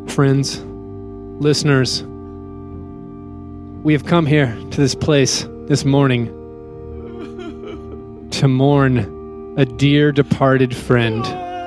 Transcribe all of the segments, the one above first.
friends, listeners, we have come here to this place this morning to mourn a dear departed friend,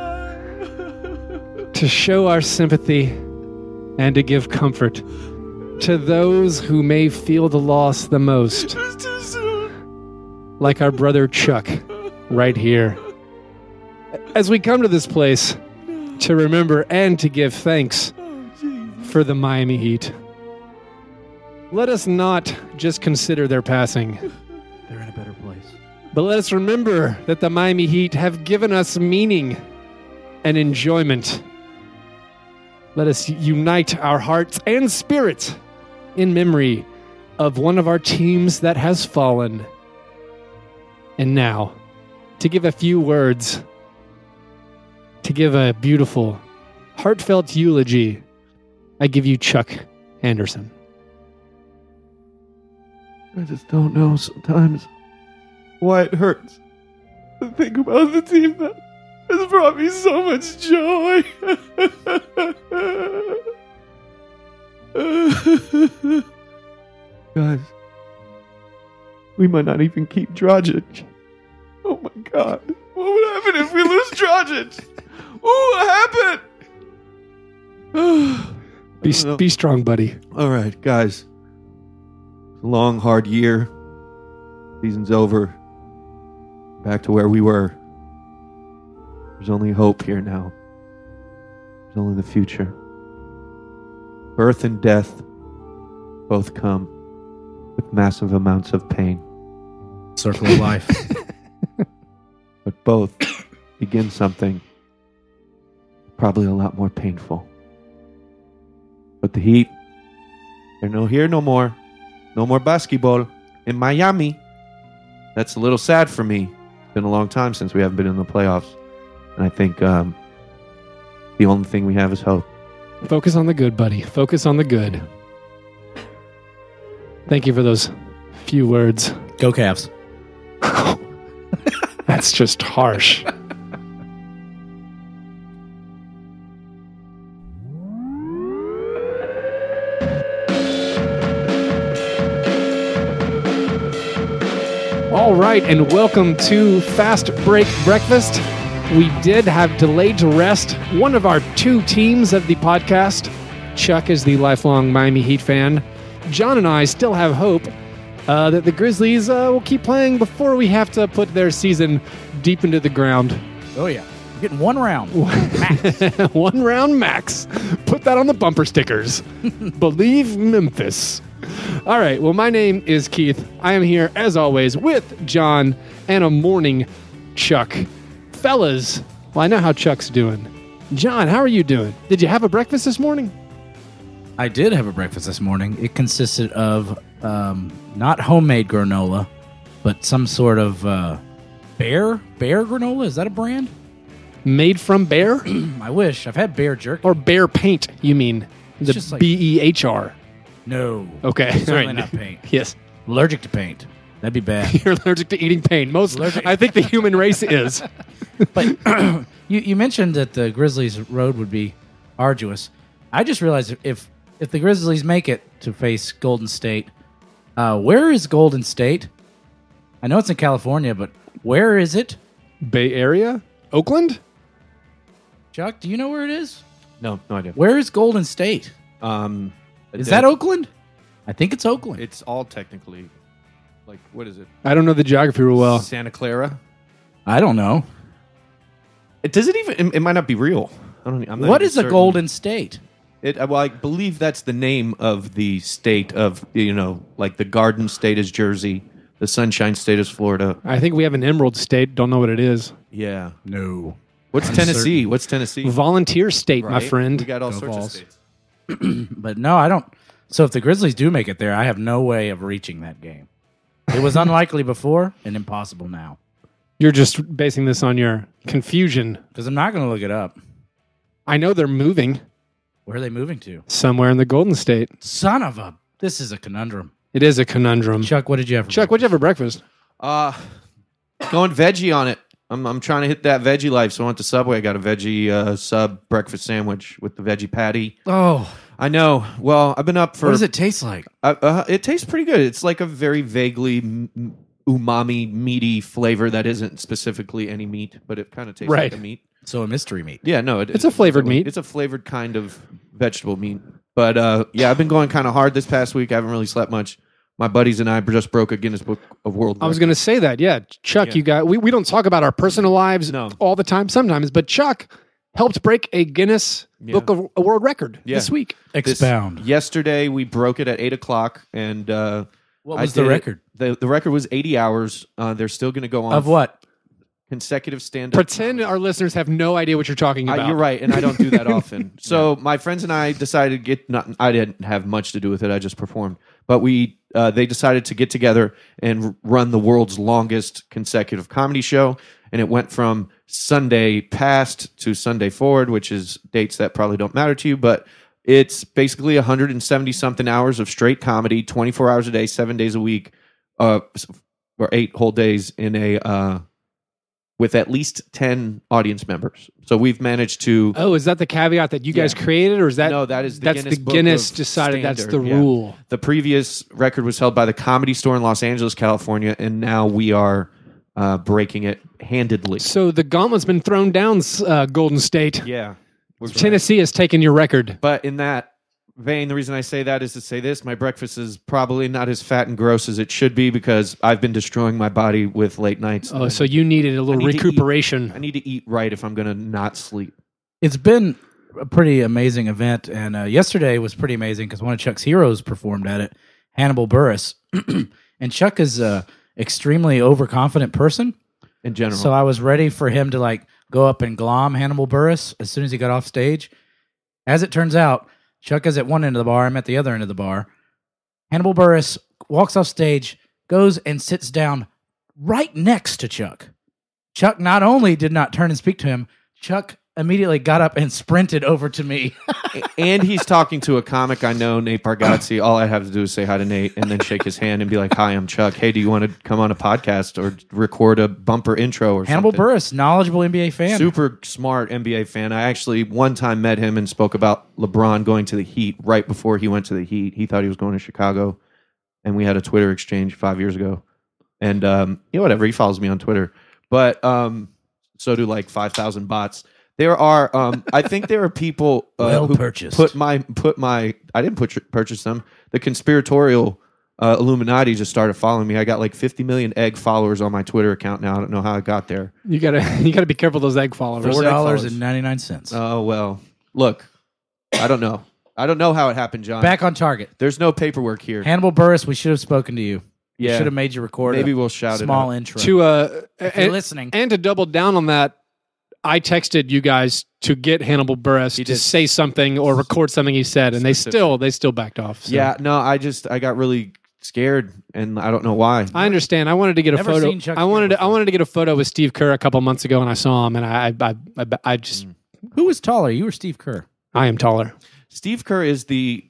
to show our sympathy and to give comfort to those who may feel the loss the most, like our brother Chuck right here. As we come to this place to remember and to give thanks for the Miami Heat, let us not just consider their passing. They're in a better place. But let us remember that the Miami Heat have given us meaning and enjoyment. Let us unite our hearts and spirits in memory of one of our teams that has fallen. And now, to give a few words, to give a beautiful, heartfelt eulogy, I give you Chuck Anderson. I just don't know sometimes why it hurts to think about the team that has brought me so much joy. Guys, we might not even keep Dragic. Oh my God. What would happen if we lose Dragic? What happened? Be strong, buddy. All right, guys. It's a long, hard year. Season's over. Back to where we were. There's only hope here now. There's only the future. Birth and death both come with massive amounts of pain. Circle of life. But both begin something probably a lot more painful. But the Heat, they're no here no more. No more basketball in Miami. That's a little sad for me. It's been a long time since we haven't been in the playoffs. And I think the only thing we have is hope. Focus on the good, buddy. Focus on the good. Thank you for those few words. Go Cavs. That's just harsh. All right, and welcome to Fast Break Breakfast. We did have delayed to rest one of our two teams of the podcast. Chuck is the lifelong Miami Heat fan. John and I still have hope that the Grizzlies will keep playing before we have to put their season deep into the ground. Oh, yeah. We're getting one round. Max. 1 round max. Put that on the bumper stickers. Believe Memphis. All right. Well, my name is Keith. I am here, as always, with John and a morning Chuck. Fellas, well, I know how Chuck's doing. John, how are you doing? Did you have a breakfast this morning? I did have a breakfast this morning. It consisted of not homemade granola, but some sort of bear granola. Is that a brand? Made from bear? I wish. I've had bear jerky. Or bear paint, you mean. The just like- BEHR. No. Okay. Certainly All right. not paint. Yes. Allergic to paint. That'd be bad. You're allergic to eating paint. I think the human race is. But you mentioned that the Grizzlies' road would be arduous. I just realized if the Grizzlies make it to face Golden State, where is Golden State? I know it's in California, but where is it? Bay Area? Oakland? Chuck, do you know where it is? No idea. Where is Golden State? Is that Oakland? I think it's Oakland. It's all technically, like, what is it? I don't know the geography real well. Santa Clara? I don't know. Does it even? It might not be real. I'm not What even is a certain. Golden State? Well, I believe that's the name of the state of, like the Garden State is Jersey, the Sunshine State is Florida. I think we have an Emerald State. Don't know what it is. Yeah. No. What's Tennessee? What's Tennessee? Volunteer State, my Right? friend. We got all Go sorts Vols. of states. But no, I don't. So if the Grizzlies do make it there, I have no way of reaching that game. It was unlikely before and impossible now. You're just basing this on your confusion. Because I'm not going to look it up. I know they're moving Where are they moving to? somewhere in the Golden State. Son of a... This is a conundrum. It is a conundrum. Chuck, what did you have? Chuck, what'd you have for breakfast? Going veggie on it. I'm trying to hit that veggie life. So I went to Subway. I got a veggie sub breakfast sandwich with the veggie patty. Oh, I know. Well, I've been up for. what does it taste like? It tastes pretty good. It's like a very vaguely umami, meaty flavor that isn't specifically any meat, but it kind of tastes Right. like a meat. So a mystery meat. Yeah, no, It's a flavored meat. It's a flavored kind of vegetable meat. But yeah, I've been going kind of hard this past week. I haven't really slept much. My buddies and I just broke a Guinness Book of World Records. I was going to say that. Yeah, Chuck, Yeah. you got. We don't talk about our personal lives No. all the time. Sometimes, but Chuck helped break a Guinness Book of a World Record Yeah. this week. Expound. Yesterday we broke it at 8:00, and What I was the did it. record? The record was 80 hours. They're still going to go on Of what? consecutive stand-up. Pretend our listeners have no idea what you're talking about. You're right, and I don't do that often. So my friends and I decided to get. I didn't have much to do with it. I just performed, but they decided to get together and run the world's longest consecutive comedy show, and it went from Sunday past to Sunday forward, which is dates that probably don't matter to you, but it's basically 170 something hours of straight comedy, 24 hours a day, 7 days a week, or 8 whole days in a. With at least 10 audience members. So we've managed to... Oh, is that the caveat that you guys Yeah. created, or is that No, that is the that's Guinness the Book Guinness of decided that's the Standard, yeah. rule? The previous record was held by the Comedy Store in Los Angeles, California, and now we are breaking it handedly. So the gauntlet's been thrown down, Golden State. Yeah. Tennessee has taken your record. But in that vein, the reason I say that is to say this: my breakfast is probably not as fat and gross as it should be because I've been destroying my body with late nights. Oh, so you needed a little I need to recuperation. I need to eat right if I'm going to not sleep. It's been a pretty amazing event, and yesterday was pretty amazing because one of Chuck's heroes performed at it, Hannibal Buress. And Chuck is a extremely overconfident person, In general. so I was ready for him to like go up and glom Hannibal Buress as soon as he got off stage. As it turns out, Chuck is at one end of the bar, I'm at the other end of the bar. Hannibal Buress walks off stage, goes and sits down right next to Chuck. Chuck not only did not turn and speak to him, Chuck immediately got up and sprinted over to me. And he's talking to a comic I know, Nate Bargatze. All I have to do is say hi to Nate and then shake his hand and be like, "Hi, I'm Chuck. Hey, do you want to come on a podcast or record a bumper intro or Hannibal something?" Buress, knowledgeable NBA fan. Super smart NBA fan. I actually one time met him and spoke about LeBron going to the Heat right before he went to the Heat. He thought he was going to Chicago, and we had a Twitter exchange 5 years ago. And whatever. He follows me on Twitter, but so do like 5,000 bots. There are, I think there are people Well who purchased. put my. I didn't purchase them. The conspiratorial Illuminati just started following me. I got like 50 million egg followers on my Twitter account now. I don't know how I got there. You gotta be careful of those egg followers. Those egg followers. $4.99. Oh well, look, I don't know. I don't know how it happened, John. Back on target. There's no paperwork here. Hannibal Buress, we should have spoken to you. We Yeah. should have made you record Maybe a we'll shout it small out. intro. To if you're listening. and to double down on that, I texted you guys to get Hannibal Buress to did. say something or record something he said, and they still backed off. So. Yeah, no, I got really scared, and I don't know why. I understand. I wanted to get a Never photo. seen Chuck I wanted before. to get a photo with Steve Kerr a couple months ago, and I saw him, and I just Who was taller, you or Steve Kerr? I am taller. Steve Kerr is the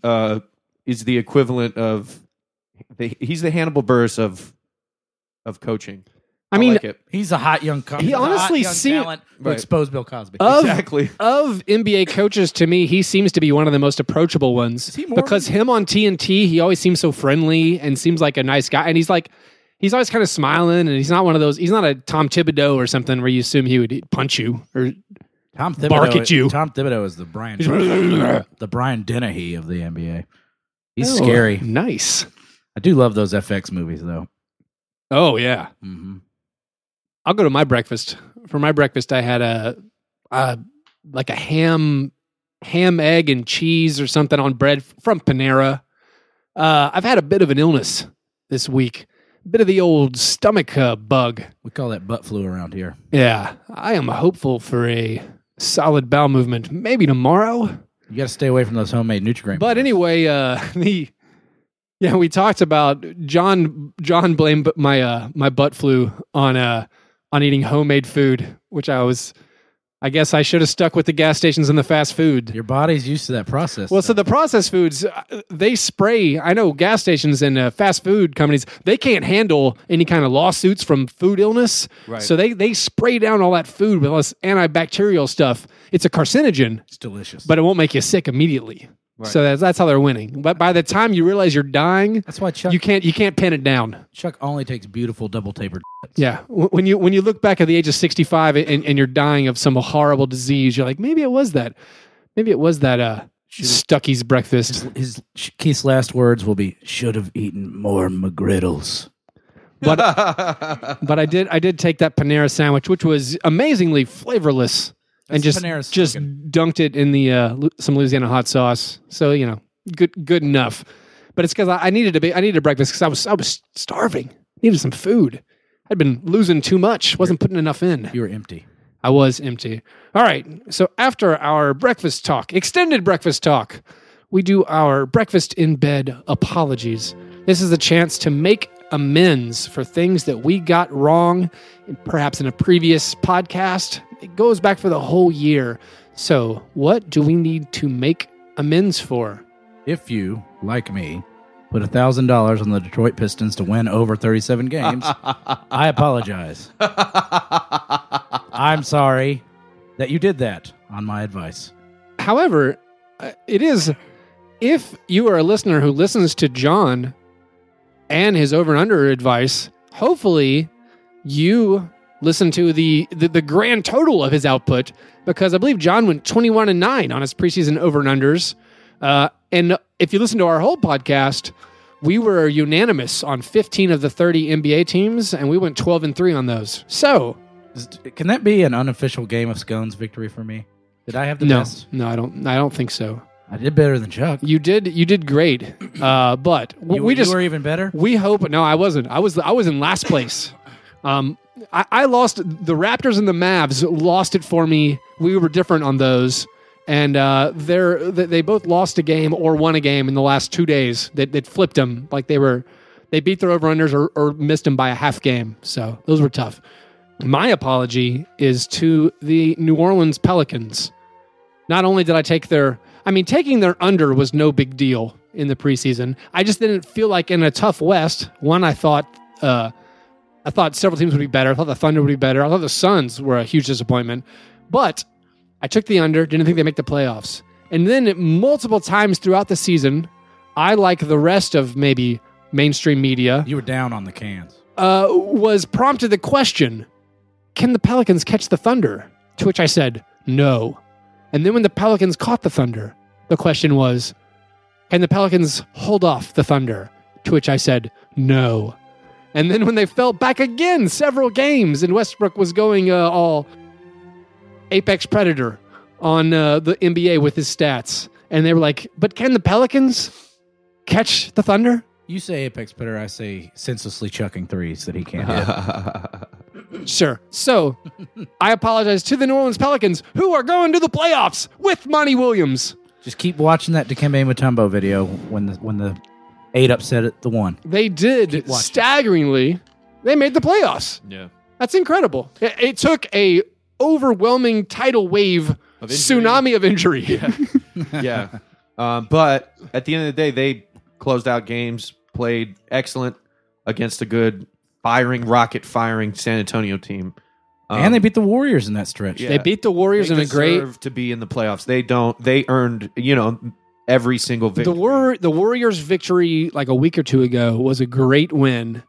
equivalent of he's the Hannibal Buress of coaching. I mean, like it. He's a hot young He honestly talent who Right. exposed Bill Cosby. Exactly. Of NBA coaches, to me, he seems to be one of the most approachable ones. he more Because him on TNT, he always seems so friendly and seems like a nice guy. And he's always kind of smiling, and he's not one of those. He's not a Tom Thibodeau or something where you assume he would punch you or Tom Thibodeau, bark at you. Tom Thibodeau is the Brian Dennehy of the NBA. He's Oh, scary. Nice. I do love those FX movies, though. Oh yeah. Mm-hmm. I'll go to my breakfast. For my breakfast, I had a ham, egg, and cheese or something on bread from Panera. I've had a bit of an illness this week, a bit of the old stomach bug. We call that butt flu around here. Yeah, I am hopeful for a solid bowel movement, maybe tomorrow. You got to stay away from those homemade Nutri-Grain. But anyway, we talked about John blamed my butt flu on eating homemade food, which I was I guess I should have stuck with the gas stations and the fast food. Your body's used to that process. Well, so the processed foods, they spray. I know gas stations and fast food companies, they can't handle any kind of lawsuits from food illness. Right. So they spray down all that food with all this antibacterial stuff. It's a carcinogen, it's delicious. but it won't make you sick immediately. Right. So that's how they're winning. But by the time you realize you're dying, that's why Chuck you can't pin it down. only takes beautiful double tapered. Yeah, when you look back at the age of 65 and you're dying of some horrible disease, you're like, maybe it was that Stuckey's breakfast. Keith's last words will be, "Should have eaten more McGriddles." But I did take that Panera sandwich, which was amazingly flavorless, and That's just Panera's just slogan. dunked it in the some Louisiana hot sauce. So good enough. But it's because I needed a breakfast because I was starving, needed some food. I'd been losing too much, wasn't putting enough in. You were empty. I was empty. All right. So after our breakfast talk, extended breakfast talk, we do our breakfast in bed apologies. This is a chance to make amends for things that we got wrong, perhaps in a previous podcast. It goes back for the whole year. So what do we need to make amends for? If you, like me, put $1,000 on the Detroit Pistons to win over 37 games, I apologize. I'm sorry that you did that on my advice. However, it is, if you are a listener who listens to John and his over and under advice, hopefully you listen to the grand total of his output, because I believe John went 21-9 on his preseason over and unders. And if you listen to our whole podcast, we were unanimous on 15 of the 30 NBA teams, and we went 12-3 on those. So, Can that be an unofficial Game of Scones victory for me? Did I have the best? No, I don't think so. I did better than Chuck. You did great. But You were even better? we hope. No, I wasn't. I was in last place. I lost. The Raptors and the Mavs lost it for me. We were different on those, and they both lost a game or won a game in the last 2 days. They flipped them like they beat their over-unders or missed them by a half game. So those were tough. My apology is to the New Orleans Pelicans. Not only did I taking their under was no big deal in the preseason. I just didn't feel like in a tough West. One, I thought several teams would be better. I thought the Thunder would be better. I thought the Suns were a huge disappointment. But I took the under, didn't think they'd make the playoffs. And then multiple times throughout the season, I, like the rest of maybe mainstream media, You were down on the cans. was prompted the question, can the Pelicans catch the Thunder? To which I said, no. And then when the Pelicans caught the Thunder, the question was, can the Pelicans hold off the Thunder? To which I said, no. And then when they fell back again several games and Westbrook was going all apex predator on the NBA with his stats, and they were like, but can the Pelicans catch the Thunder? You say apex predator, I say senselessly chucking threes that he can't hit. Sure. So I apologize to the New Orleans Pelicans, who are going to the playoffs with Monty Williams. Just keep watching that Dikembe Mutombo video when the 8 upset at the 1. They did watching. staggeringly. They made the playoffs. Yeah. That's incredible. It took a overwhelming tidal wave, Of injury. tsunami of injury. Yeah. But at the end of the day, they closed out games, played excellent against a good rocket-firing San Antonio team. And they beat the Warriors in that stretch. Yeah. They beat the Warriors They in a great. deserve to be in the playoffs. They earned, every single victory. The Warriors' victory like a week or two ago was a great win.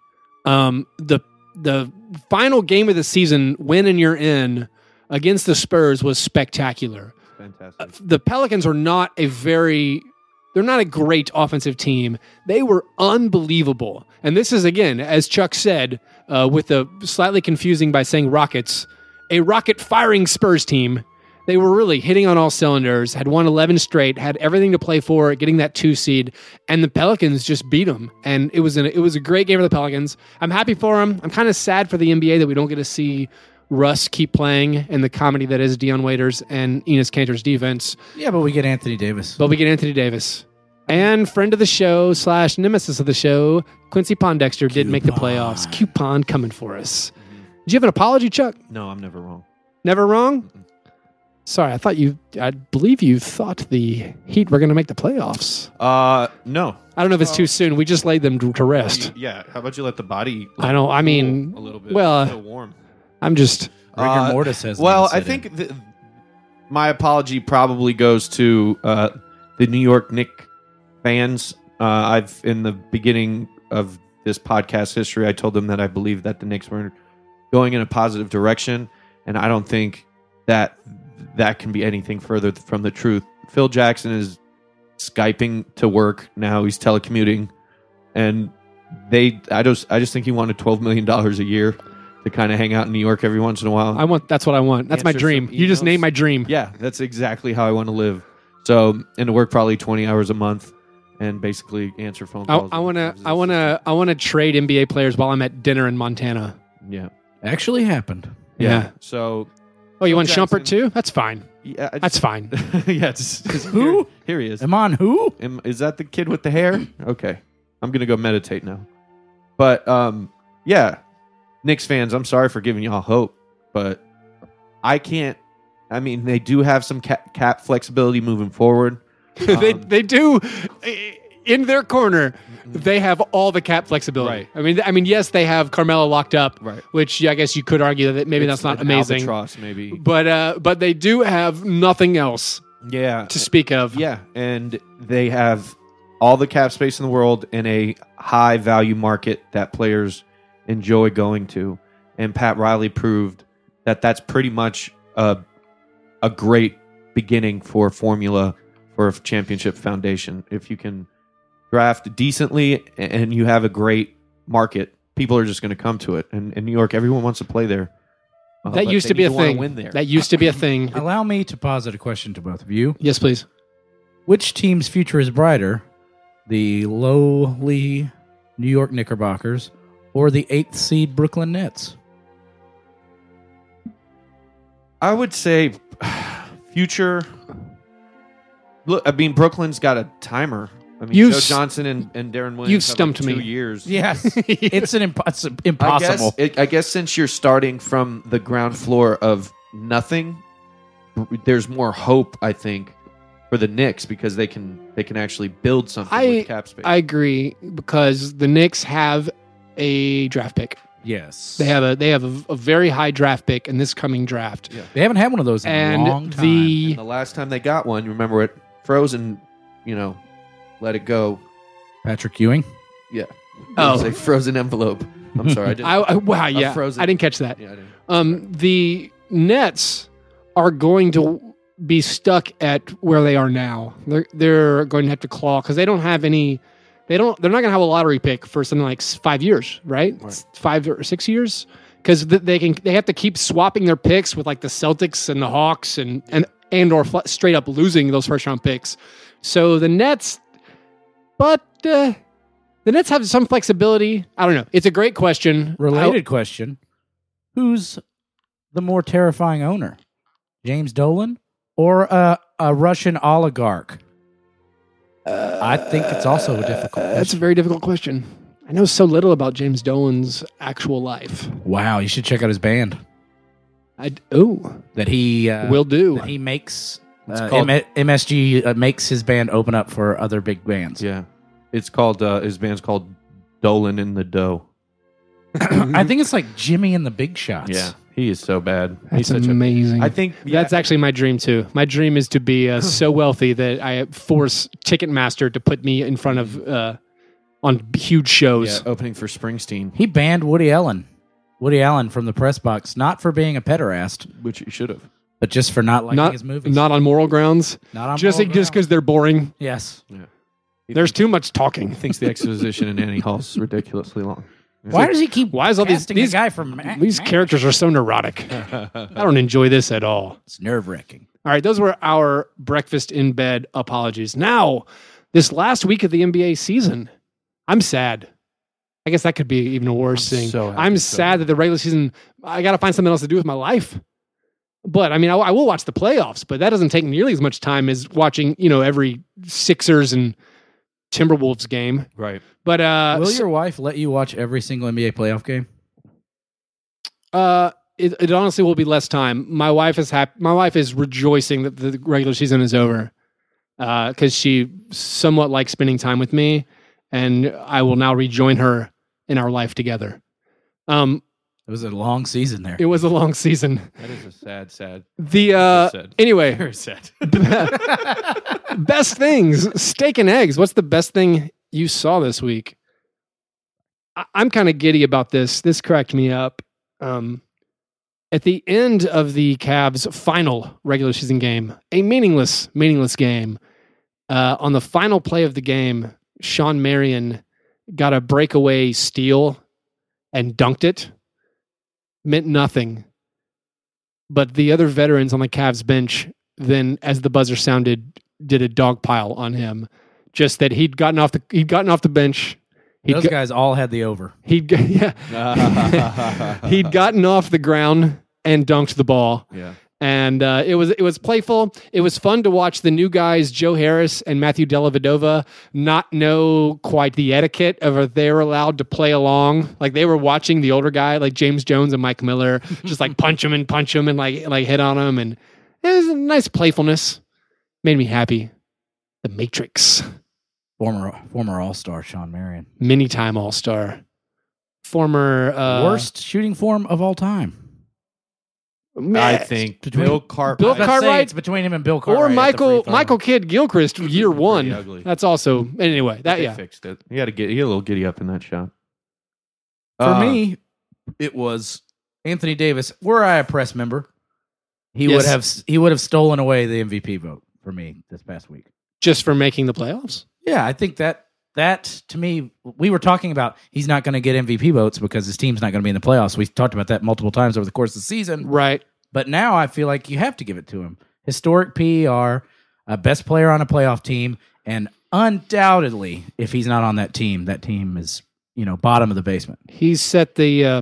The final game of the season, win and you're in, against the Spurs was spectacular. Fantastic. The Pelicans are not they're not a great offensive team. They were unbelievable. And this is, again, as Chuck said, with the slightly confusing by saying Rockets, a rocket-firing Spurs team. They were really hitting on all cylinders, had won 11 straight, had everything to play for, getting that 2 seed, and the Pelicans just beat them. And it was a great game for the Pelicans. I'm happy for them. I'm kind of sad for the NBA that we don't get to see Russ keep playing in the comedy that is Dion Waiters and Enes Kanter's defense. Yeah, but we get Anthony Davis. But we get Anthony Davis. And friend of the show / nemesis of the show, Quincy Pondexter did make the playoffs. Coupon coming for us. Did you have an apology, Chuck? No, I'm never wrong. Never wrong? Sorry, I believe you thought the Heat were going to make the playoffs. No. I don't know if it's too soon. We just laid them to rest. Yeah. How about you let the body? I don't. I mean, cool a little bit. well, It's still warm. I'm just. Rigor mortis has. Well, I think my apology probably goes to the New York Knicks fans. I've in the beginning of this podcast history, I told them that I believe that the Knicks were going in a positive direction, and I don't think that can be anything further from the truth. Phil Jackson is Skyping to work now. He's telecommuting, and I just think he wanted $12 million a year to kind of hang out in New York every once in a while. That's what I want. That's my Answer dream. some You just emails. named my dream. Yeah, that's exactly how I want to live. So, and to work probably 20 hours a month and basically answer phone calls. I want to trade NBA players while I'm at dinner in Montana. Yeah. actually happened. Yeah. So, Oh, you want Jackson. Shumpert too? That's fine. yeah, That's fine. yeah. It's, Who? Here he is. Am on who? Is that the kid with the hair? Okay. I'm going to go meditate now. But, yeah. Knicks fans, I'm sorry for giving y'all hope, but I can't. I mean, they do have some cap flexibility moving forward. They do in their corner. They have all the cap flexibility. Right. I mean, yes, they have Carmelo locked up, Right. which I guess you could argue that maybe It's that's not an amazing. albatross, maybe. But they do have nothing else Yeah. to speak of. Yeah, and they have all the cap space in the world in a high value market that players enjoy going to. And Pat Riley proved that that's pretty much a great beginning for a formula for a championship foundation. If you can draft decently and you have a great market, people are just going to come to it. And in New York, everyone wants to play there. That But used they to be need a wanna thing. Win there. That used to be a thing. Allow me to posit a question to both of you. Yes, please. Which team's future is brighter, the lowly New York Knickerbockers or the 8th seed Brooklyn Nets? I would say future. Look, I mean, Brooklyn's got a timer. I mean, Joe Johnson and Darren Williams. you've have stumped like 2 me. years. Yes. It's impossible. I guess since you're starting from the ground floor of nothing, there's more hope. I think for the Knicks because they can actually build something with cap space. I agree because the Knicks have a draft pick. Yes. They have a very high draft pick in this coming draft. Yeah. They haven't had one of those in And a long time. And the last time they got one, you remember it froze and let it go. Patrick Ewing? Yeah. Oh. It was a frozen envelope. I'm sorry. I didn't. Wow, yeah. frozen. I didn't catch that. Yeah, I didn't. The Nets are going to be stuck at where they are now. They're going to have to claw because they don't have any. They're not going to have a lottery pick for something like 5 years, right? 5 or 6 years, because they have to keep swapping their picks with like the Celtics and the Hawks and or straight up losing those first round picks. So the Nets, but the Nets have some flexibility. I don't know. It's a great question. Related question. Who's the more terrifying owner? James Dolan or a Russian oligarch? I think it's also a difficult question. That's a very difficult question. I know so little about James Dolan's actual life. Wow, you should check out his band. That he Will do. That he makes called- MSG makes his band open up for other big bands. Yeah. It's called, his band's called Dolan in the Dough. I think it's like Jimmy and the Big Shots. Yeah. He is so bad. That's He's such amazing. I think That's actually my dream too. My dream is to be so wealthy that I force Ticketmaster to put me in front of on huge shows. opening for Springsteen, He banned Woody Allen from the press box, not for being a pederast, which he should have. but just for not liking Not his movies. not on moral grounds. Not on Just moral because grounds. they're boring. Yes. There's too much He talking. thinks the exposition in Annie Hall's ridiculously long. Why does he keep? Why is all these casting a guy from these characters are so neurotic? I don't enjoy this at all. It's nerve wracking. All right, those were our breakfast in bed apologies. Now, this last week of the NBA season, I'm sad. I guess that could be even a worse thing. so happy I'm it's sad that the regular season, I got to find something else to do with my life. But I mean, I will watch the playoffs, but that doesn't take nearly as much time as watching, every Sixers and Timberwolves game. Right. But Will your wife let you watch every single NBA playoff game? it honestly will be less time. My wife is happy. My wife is rejoicing that the regular season is over because she somewhat likes spending time with me, and I will now rejoin her in our life together. It was a long season there. It was a long season. That is a sad. Anyway, Very sad. best things, steak and eggs. What's the best thing you saw this week? I'm kind of giddy about this. This cracked me up. At the end of the Cavs' final regular season game, a meaningless game, on the final play of the game, Sean Marion got a breakaway steal and dunked it. Meant nothing. But the other veterans on the Cavs bench then, as the buzzer sounded, did a dog pile on him. Just that he'd gotten off the bench. Those guys all had the over. He'd gotten off the ground and dunked the ball. Yeah. And it was playful. It was fun to watch the new guys, Joe Harris and Matthew Dellavedova, not know quite the etiquette of if they were allowed to play along. Like they were watching the older guy, like James Jones and Mike Miller, just like punch him and like hit on him. And it was a nice playfulness. Made me happy. The Matrix. Former All-Star Sean Marion. Many-time All-Star. Former... worst shooting form of all time. I think Bill Cartwright. It's between him and Bill Cartwright. Or Michael Kidd Gilchrist, year one. Ugly. That's also anyway. They fixed it. He had a little giddy up in that shot. For me, it was Anthony Davis. Were I a press member, he would have stolen away the MVP vote for me this past week. Just for making the playoffs? Yeah, I think that to me, we were talking about he's not going to get MVP votes because his team's not going to be in the playoffs. We've talked about that multiple times over the course of the season. Right. But now I feel like you have to give it to him. Historic PER, best player on a playoff team, and undoubtedly, if he's not on that team is, bottom of the basement. He's set the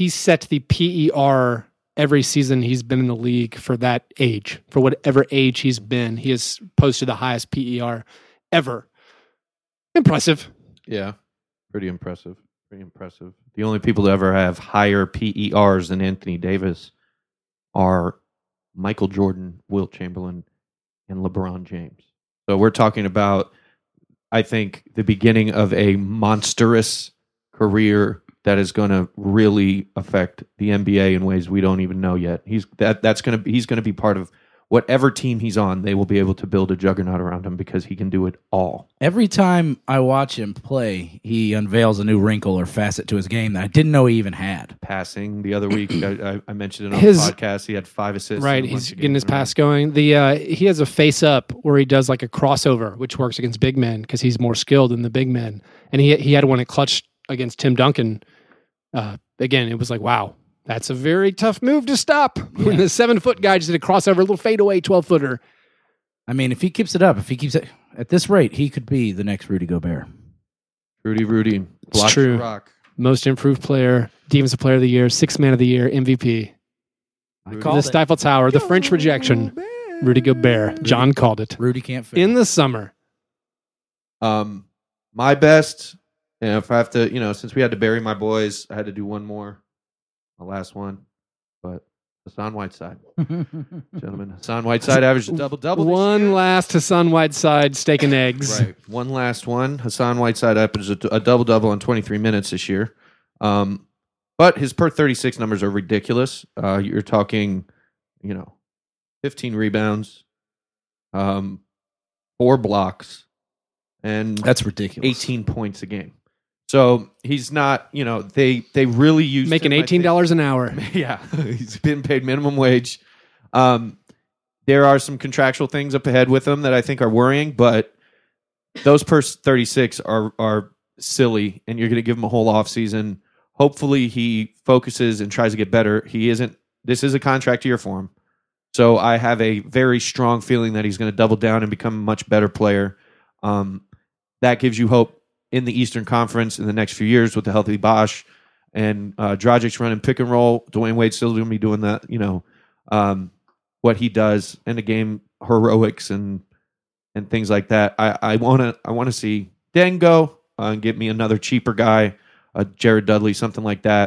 PER every season he's been in the league for that age. For whatever age he's been, he has posted the highest PER ever. Impressive. Yeah, pretty impressive. The only people to ever have higher PERs than Anthony Davis are Michael Jordan, Wilt Chamberlain, and LeBron James. So we're talking about, I think, the beginning of a monstrous career that is going to really affect the NBA in ways we don't even know yet. He's going to be part of whatever team he's on. They will be able to build a juggernaut around him because he can do it all. Every time I watch him play, he unveils a new wrinkle or facet to his game that I didn't know he even had. Passing the other week, I mentioned it on the podcast. He had 5 assists. Right, he's getting his pass going. He has a face up where he does like a crossover, which works against big men because he's more skilled than the big men. And he had one at clutch against Tim Duncan. Again, it was like, wow. That's a very tough move to stop. Yeah. When the 7-foot guy just did a crossover, a little fadeaway 12-footer. I mean, if he keeps it up, at this rate, he could be the next Rudy Gobert. Rudy. It's true. Rock. Most improved player, defensive player of the year, 6th man of the year, MVP. The Stifle Tower, the French rejection. Rudy Gobert. John called it. Rudy can't fit. In the summer. My best, if I have to, since we had to bury my boys, I had to do one more. The last one, but Hassan Whiteside. Gentlemen, Hassan Whiteside averaged a double-double. One last Hassan Whiteside steak and eggs. Right. One last one. Hassan Whiteside averaged a double-double in 23 minutes this year. But his per 36 numbers are ridiculous. You're talking, 15 rebounds, 4 blocks, and that's ridiculous. 18 points a game. So he's not, they really use making $18 an hour. Yeah, he's been paid minimum wage. There are some contractual things up ahead with him that I think are worrying, but those per 36 are silly, and you're going to give him a whole offseason. Hopefully he focuses and tries to get better. This is a contract year for him. So I have a very strong feeling that he's going to double down and become a much better player. That gives you hope in the Eastern Conference in the next few years with the healthy Bosch and Dragic's running pick and roll. Dwayne Wade's still going to be doing that, what he does in the game, heroics and things like that. I want to see Den go and get me another cheaper guy, Jared Dudley, something like that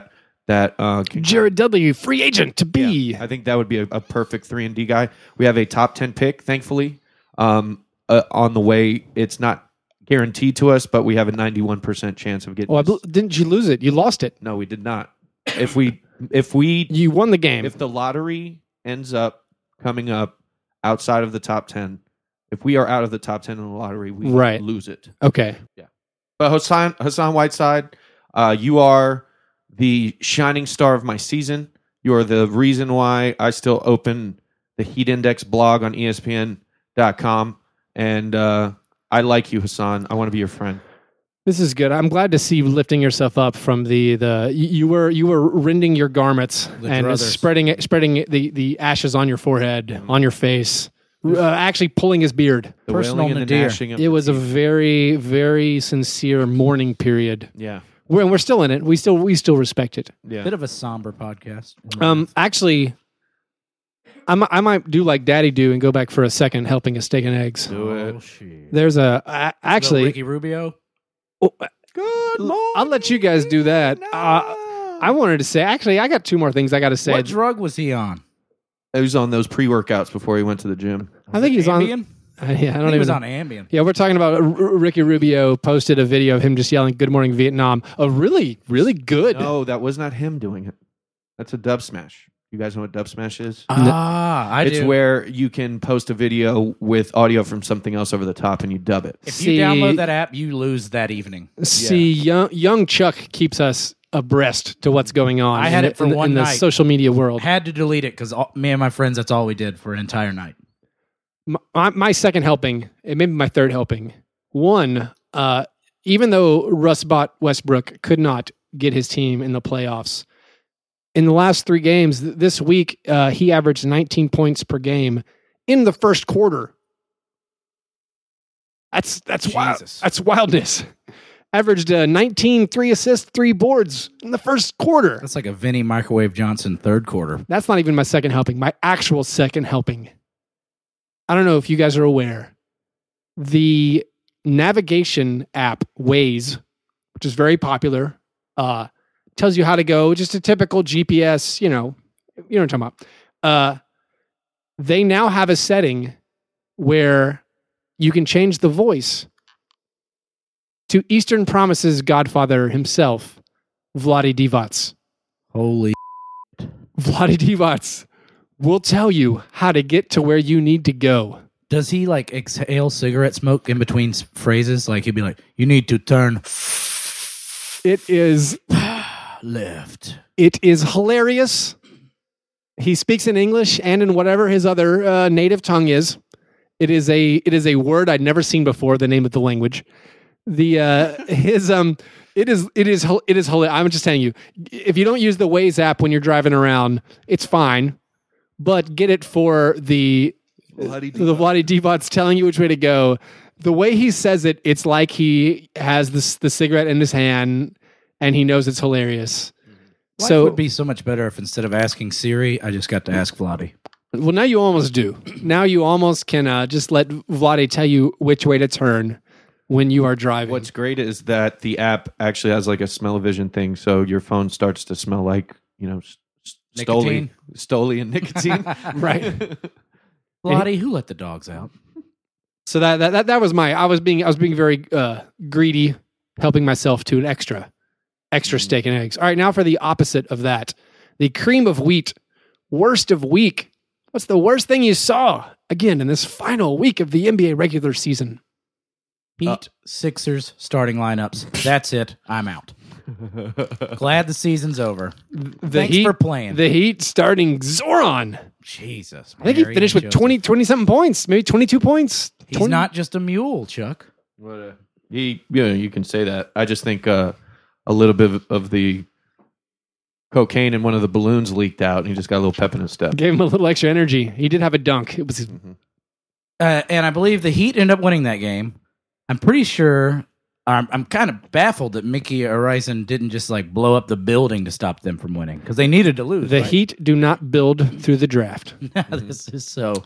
that Jared Dudley, free agent to be. Yeah, I think that would be a perfect 3-and-D guy. We have a top 10 pick, thankfully, on the way. It's not guaranteed to us, but we have a 91% chance of getting. Didn't you lose it? You lost it. No, we did not. If we You won the game. if the lottery ends up coming up outside of the top 10, if we are out of the top 10 in the lottery, we lose it. Okay. But Hassan Whiteside, you are the shining star of my season. You are the reason why I still open the Heat Index blog on ESPN.com. And I like you, Hassan. I want to be your friend. This is good. I'm glad to see you lifting yourself up from the you were rending your garments and spreading the ashes on your forehead, on your face, actually pulling his beard. The Personal wailing and the nadir. gnashing of It was a very, very sincere mourning period. yeah. We're still in it. We still respect it. Yeah. Bit of a somber podcast. Actually, I might do like Daddy do and go back for a second helping a steak and eggs. Do it. Shit. There's actually. Ricky Rubio. Good Lord. I'll let you guys do that. I wanted to say, actually, I got two more things I got to say. What drug was he on? He was on those pre-workouts before he went to the gym. I think he's Ambien? on. Yeah, I don't He even was know. on Ambien. Yeah, we're talking about Ricky Rubio posted a video of him just yelling "Good morning, Vietnam." A really, really good. No, that was not him doing it. That's a dub smash. You guys know what dub smash is? I It's do. where you can post a video with audio from something else over the top and you dub it. If See- you download that app, you lose that evening. See, young Chuck keeps us abreast to what's going on. I had in it for the, one in the night. social media world. Had to delete it because me and my friends, that's all we did for an entire night. My second helping, it may be my third helping. One, even though Russ bought Westbrook could not get his team in the playoffs, in the last 3 games this week, he averaged 19 points per game in the first quarter. That's wild. Jesus. That's wildness. Averaged 19, 3 assists, 3 boards in the first quarter. That's like a Vinny Microwave Johnson third quarter. That's not even my second helping. My actual second helping. I don't know if you guys are aware. The navigation app Waze, which is very popular, tells you how to go. Just a typical GPS, you know what I'm talking about. They now have a setting where you can change the voice to Eastern Promise's godfather himself, Vlade Divac. Holy. Vlade Divac will tell you how to get to where you need to go. Does he like exhale cigarette smoke in between phrases? Like he'd be like, you need to turn It is left. hilarious. He speaks in English and in whatever his other native tongue is. It is a word I'd never seen before. The name of the language. It is hilarious. I'm just telling you, if you don't use the Waze app when you're driving around, it's fine. But get it for the Vlade Divac telling you which way to go. The way he says it, it's like he has the cigarette in his hand and he knows it's hilarious. Life So would be so much better if instead of asking Siri, I just got to ask Vlade. well, now you almost do. Now you almost can just let Vlade tell you which way to turn when you are driving. What's great is that the app actually has like a smell-o-vision thing, so your phone starts to smell like, Nicotine? Stoli and nicotine. right? Vlade, who let the dogs out? So that was I was being very greedy, helping myself to an extra steak and eggs. All right, now for the opposite of that, the cream of wheat, worst of week. What's the worst thing you saw again in this final week of the NBA regular season? Heat, Sixers, starting lineups. That's it. I'm out. Glad the season's over. Thanks for playing. The Heat starting Zoran. Jesus. I think he Mary finished and with Joseph. 20 something points, maybe 22 points. He's 20 not just a mule, Chuck. You can say that. I just think a little bit of the cocaine in one of the balloons leaked out, and he just got a little pep in his step. Gave him a little extra energy. He did have a dunk. It was And I believe the Heat ended up winning that game. I'm pretty sure. I'm kind of baffled that Mickey Arison didn't just like blow up the building to stop them from winning because they needed to lose. the right? Heat do not build through the draft. This is so.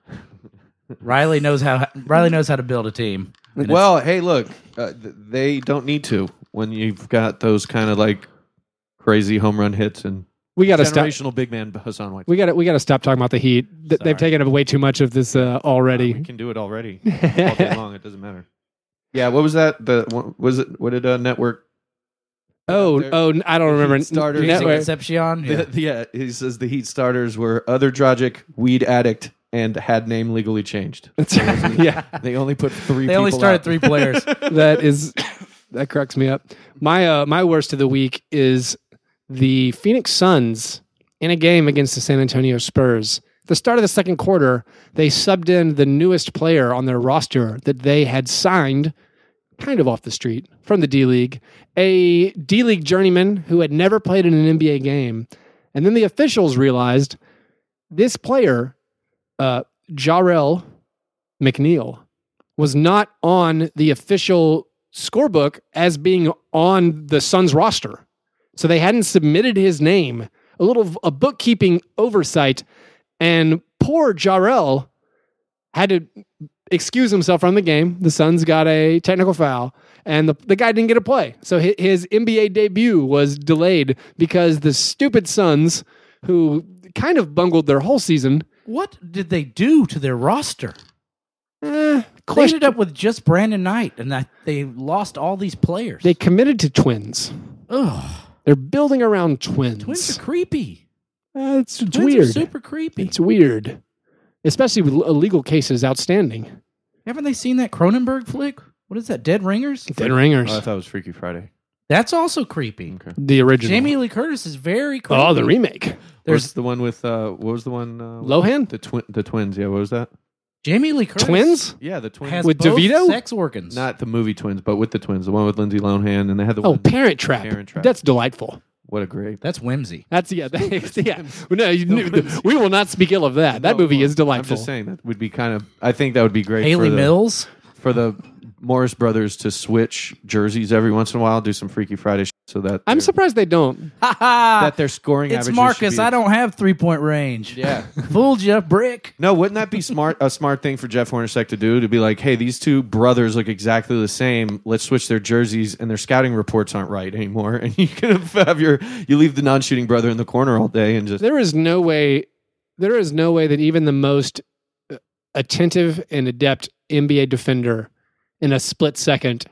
Riley knows how to build a team. And Well, hey, look, they don't need to when you've got those kind of like crazy home run hits and We got to stop. generational big man Hassan Whiteside. We got to stop talking about the Heat. They've Sorry. taken up way too much of this already. We can do it already all day long. It doesn't matter. Yeah, what was that? What did Network? I don't remember. Heat starters. Network. Concepcion. Yeah. Yeah, he says the Heat starters were other Dragic, weed addict, and had name legally changed. Yeah, They only put 3 They only people started out. 3 players. that cracks me up. My worst of the week is the Phoenix Suns in a game against the San Antonio Spurs. At the start of the second quarter, they subbed in the newest player on their roster that they had signed kind of off the street from the D-League, a D-League journeyman who had never played in an NBA game. And then the officials realized this player, Jarrell McNeil, was not on the official scorebook as being on the Suns roster. So they hadn't submitted his name. A bookkeeping oversight, and poor Jarrell had to excuse himself from the game. The Suns got a technical foul, and the guy didn't get a play. So his NBA debut was delayed because the stupid Suns, who kind of bungled their whole season. What did they do to their roster? They Question- ended up with just Brandon Knight, and that they lost all these players. They committed to twins. Ugh, They're building around twins. twins are creepy. It's Twins weird. are super creepy. It's weird, especially with illegal cases outstanding. Haven't they seen that Cronenberg flick? What is that? Dead Ringers? Dead Ringers, Oh, I thought it was Freaky Friday. That's also creepy. Okay. the original. Jamie Lee Curtis is very creepy. Oh, the remake. There's the one with what was the one? Lohan? The twins. Yeah, what was that? Jamie Lee Curtis Twins? Yeah, the twins. has With both DeVito? sex organs. Not the movie Twins, but with the twins. The one with Lindsay Lohan, and they had the Oh, one. Parent Trap. Parent Trap. That's delightful. What a great. That's whimsy. That's yeah. No, we will not speak ill of that. That No, movie is I'm delightful. just saying that would be kind of. I think that would be great. Haley for the, Mills. for the Morris brothers to switch jerseys every once in a while, do some Freaky Friday shit so that I'm their- surprised they don't. that their scoring It's averages Marcus. should be- I don't have 3-point range. Yeah. Fooled you, brick. No, wouldn't that be a smart thing for Jeff Hornacek to do? To be like, hey, these two brothers look exactly the same. Let's switch their jerseys, and their scouting reports aren't right anymore. And you can have you leave the non-shooting brother in the corner all day and just There is no way that even the most attentive and adept NBA defender in a split second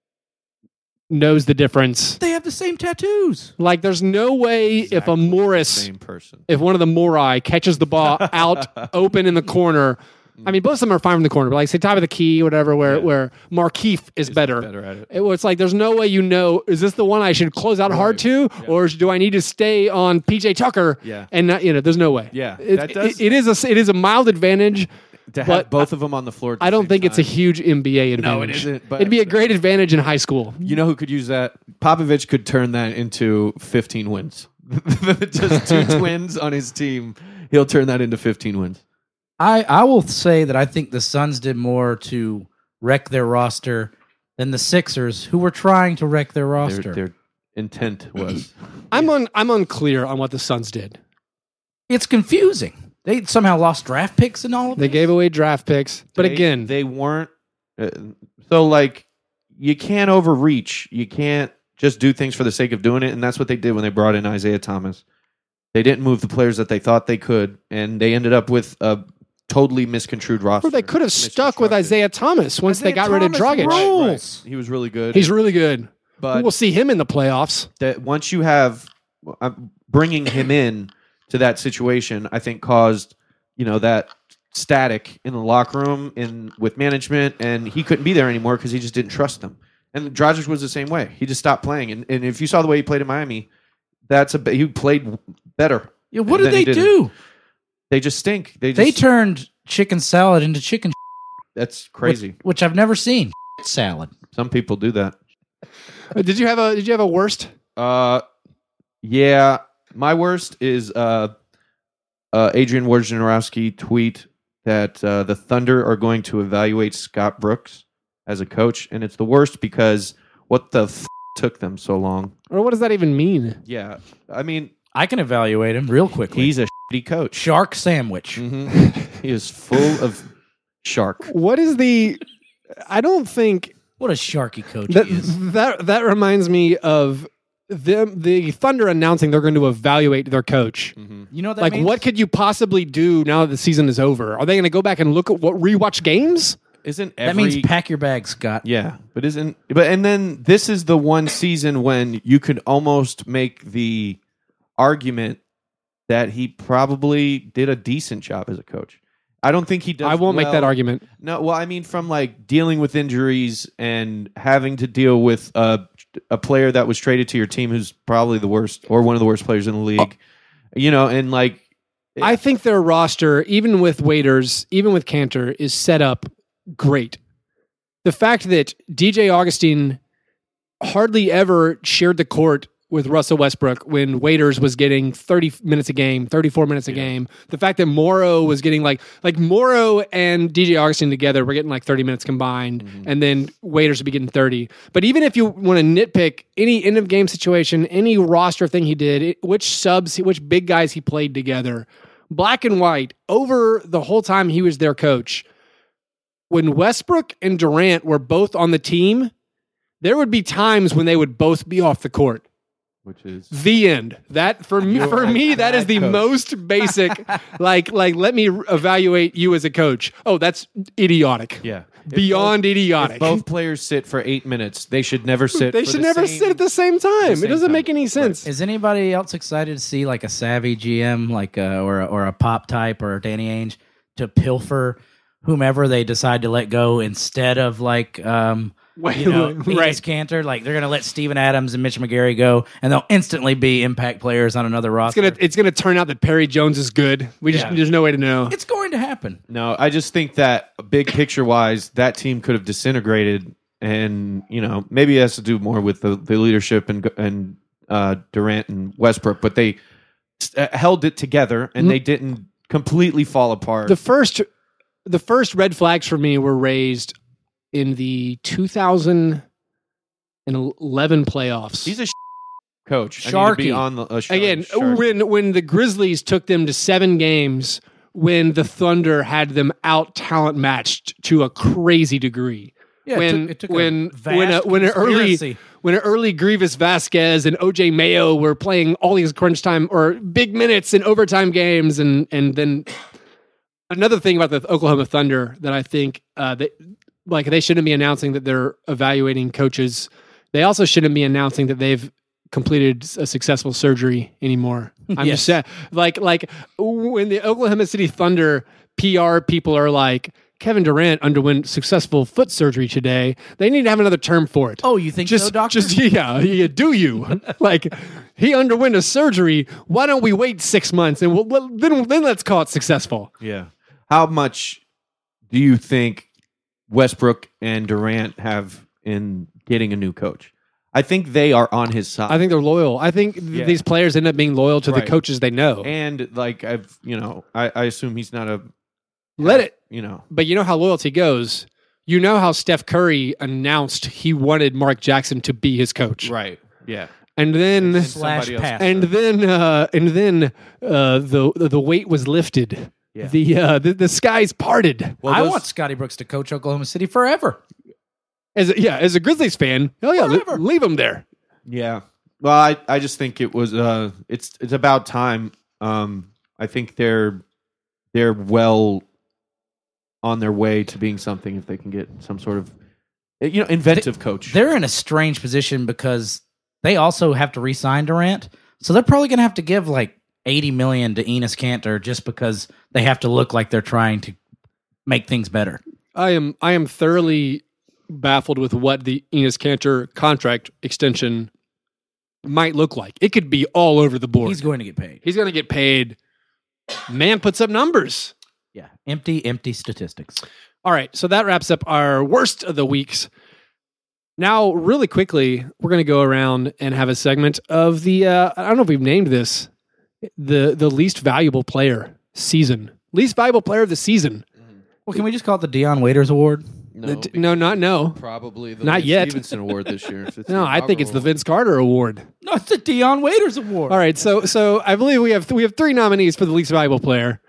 knows the difference. They have the same tattoos. Like, there's no way if a exactly the Morris, same person. if one of the Morai catches the ball out open in the corner. I mean, both of them are fine from the corner, but like say top of the key, whatever, where Markeith is better. Better at it. It's like there's no way you know, is this the one I should close out hard to, or do I need to stay on PJ Tucker? Yeah. And not, there's no way. Yeah, It, that does- it is a mild advantage. To have But both of them on the floor. At the I don't same think it's a time. huge NBA advantage. No, it isn't, but- It'd be a great advantage in high school. You know who could use that? Popovich could turn that into 15 wins. Just two twins on his team. He'll turn that into 15 wins. I will say that I think the Suns did more to wreck their roster than the Sixers, who were trying to wreck their roster. Their intent was. I'm unclear on what the Suns did. It's confusing. They somehow lost draft picks and all of They this. gave away draft picks, but again, they weren't. So, like, you can't overreach. You can't just do things for the sake of doing it. And that's what they did when they brought in Isaiah Thomas. They didn't move the players that they thought they could, and they ended up with a totally misconstrued roster. or they could have stuck with Misconstructed. Isaiah Thomas once they Isaiah got rid of Thomas Dragic. rules. He was really good. He's really good. but We'll see him in the playoffs. that once you have bringing him in to that situation, I think caused that static in the locker room and with management, and he couldn't be there anymore because he just didn't trust them. And Dragic was the same way. He just stopped playing, and if you saw the way he played in Miami, he played better. Yeah, what than did he they did. do? They just stink. They turned chicken salad into chicken That's crazy. which I've never seen. Salad. Some people do that. Did you have a worst? Yeah. My worst is Adrian Wojnarowski tweet that the Thunder are going to evaluate Scott Brooks as a coach, and it's the worst because what the took them so long? Or what does that even mean? Yeah, I mean, I can evaluate him real quickly. he's a shitty coach. Shark sandwich. He is full of shark. What is the? I don't think What a sharky coach that he is. that reminds me of the Thunder announcing they're going to evaluate their coach. You know what that Like, means? what could you possibly do now that the season is over? Are they going to go back and look at rewatch games? Isn't That every means pack your bags, Scott. Yeah, but and then this is the one season when you could almost make the argument that he probably did a decent job as a coach. I don't think he does. I won't make well- that argument. No, well, I mean, from like dealing with injuries and having to deal with a player that was traded to your team who's probably the worst or one of the worst players in the league, and like I think their roster, even with Waiters, even with Cantor, is set up great. The fact that DJ Augustine hardly ever shared the court with Russell Westbrook when Waiters was getting 30 minutes a game, 34 minutes a game. The fact that Morrow was getting like Morrow and DJ Augustine together were getting like 30 minutes combined, and then Waiters would be getting 30. But even if you want to nitpick any end of game situation, any roster thing he did, which big guys he played together, black and white, over the whole time he was their coach, when Westbrook and Durant were both on the team, there would be times when they would both be off the court. which is The end. That for me, that is the coach. most basic. like, let me evaluate you as a coach. Oh, that's idiotic. yeah. Beyond idiotic. If both players sit for 8 minutes, they should never sit. They for should the never same- sit at the same time. same It doesn't time. make any sense. Is anybody else excited to see like a savvy GM, like or a pop type or Danny Ainge to pilfer whomever they decide to let go instead of like Right. Enes Kanter? Like they're gonna let Steven Adams and Mitch McGary go, and they'll instantly be impact players on another roster. It's gonna turn out that Perry Jones is good. There's no way to know. It's going to happen. No, I just think that big picture wise, that team could have disintegrated, and maybe it has to do more with the leadership and Durant and Westbrook, but they held it together and they didn't completely fall apart. The first red flags for me were raised in the 2011 playoffs. He's a coach. I need to Sharky. be on the Again, Sharky. when the Grizzlies took them to 7 games, when the Thunder had them out talent matched to a crazy degree. Yeah, when it took when a vast when an conspiracy. early Grievous Vasquez and OJ Mayo were playing all these crunch time or big minutes in overtime games, and then another thing about the Oklahoma Thunder that I think they shouldn't be announcing that they're evaluating coaches. They also shouldn't be announcing that they've completed a successful surgery anymore. I'm Yes. just saying, like when the Oklahoma City Thunder PR people are like, Kevin Durant underwent successful foot surgery today, they need to have another term for it. Oh, you think so, doctor? Yeah, do you? Like, he underwent a surgery. Why don't we wait 6 months and then let's call it successful? Yeah. How much do you think Westbrook and Durant have in getting a new coach? I think they are on his side. I think they're loyal. I think these players end up being loyal to the Right. coaches they know. and like I assume he's not a Let it. you But you know how loyalty goes. You know how Steph Curry announced he wanted Mark Jackson to be his coach, right. Yeah. and then Slash somebody else- pass. and then the weight was lifted. Yeah. The skies parted. Well, I those- want Scotty Brooks to coach Oklahoma City forever. As a Grizzlies fan, hell yeah, Forever. leave him there. Yeah. Well, I just think it was it's about time. I think they're well on their way to being something if they can get some sort of inventive coach. They're in a strange position because they also have to re-sign Durant, so they're probably going to have to give like $80 million to Enes Kanter just because they have to look like they're trying to make things better. I am thoroughly baffled with what the Enes Kanter contract extension might look like. It could be all over the board. He's going to get paid. He's going to get paid. Man puts up numbers. Yeah, empty statistics. All right, so that wraps up our worst of the weeks. Now, really quickly, we're going to go around and have a segment of the I don't know if we've named this the least valuable player season. Least valuable player of the season. Well, can we just call it the Deion Waiters Award? No. Probably the Not Lance yet. Stevenson Award this year. If it's No, I think it's the Vince Carter Award. No, it's the Deion Waiters Award. All right, so I believe we have 3 nominees for the least valuable player.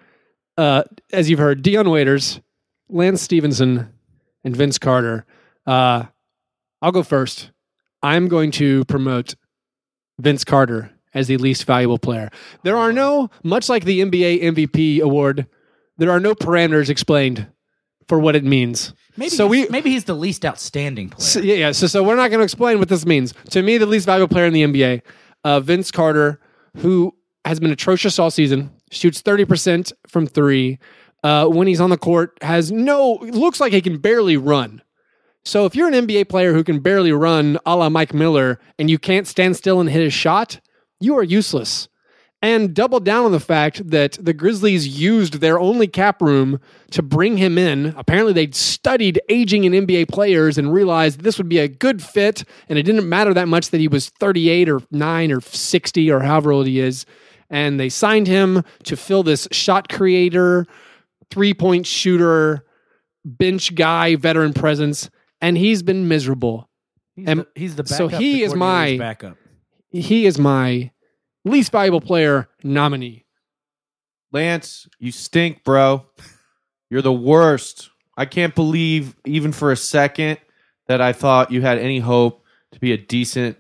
As you've heard, Deion Waiters, Lance Stevenson, and Vince Carter. I'll go first. I'm going to promote Vince Carter as the least valuable player. There are no, much like the NBA MVP award, there are no parameters explained for what it means. Maybe he's the least outstanding player. So we're not going to explain what this means. To me, the least valuable player in the NBA, Vince Carter, who has been atrocious all season, shoots 30% from three. When he's on the court, looks like he can barely run. So if you're an NBA player who can barely run a la Mike Miller and you can't stand still and hit a shot, you are useless. And double down on the fact that the Grizzlies used their only cap room to bring him in. Apparently they'd studied aging in NBA players and realized this would be a good fit, and it didn't matter that much that he was 38 or 9 or 60 or however old he is. And they signed him to fill this shot creator, three-point shooter, bench guy, veteran presence, and he's been miserable. He's the backup. So he is my backup. He is my least valuable player nominee. Lance, you stink, bro. You're the worst. I can't believe, even for a second, that I thought you had any hope to be a decent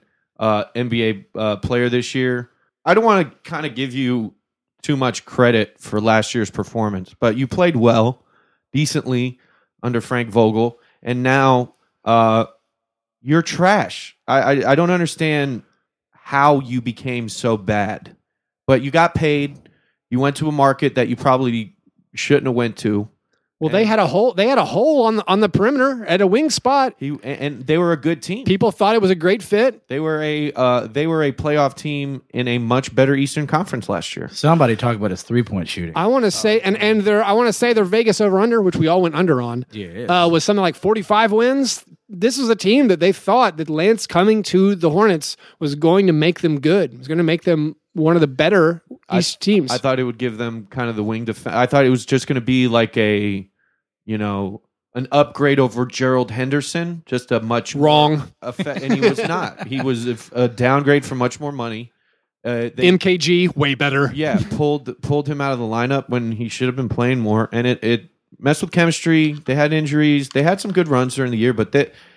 NBA player this year. I don't want to kind of give you too much credit for last year's performance, but you played well, decently under Frank Vogel, and now you're trash. I don't understand how you became so bad, but you got paid. You went to a market that you probably shouldn't have went to. Well, they had a hole. They had a hole on the perimeter at a wing spot. And they were a good team. People thought it was a great fit. They were a playoff team in a much better Eastern Conference last year. Somebody talk about his 3-point shooting. I want to say, I want to say their Vegas over under, which we all went under on, was something like 45 wins. This was a team that they thought that Lance coming to the Hornets was going to make them good. It was going to make them one of the better East teams. I thought it would give them kind of the wing defense. I thought it was just going to be like an upgrade over Gerald Henderson, just a much wrong effect, and he was not. He was a downgrade for much more money. MKG way better. Yeah, pulled him out of the lineup when he should have been playing more, and it messed with chemistry. They had injuries. They had some good runs during the year, but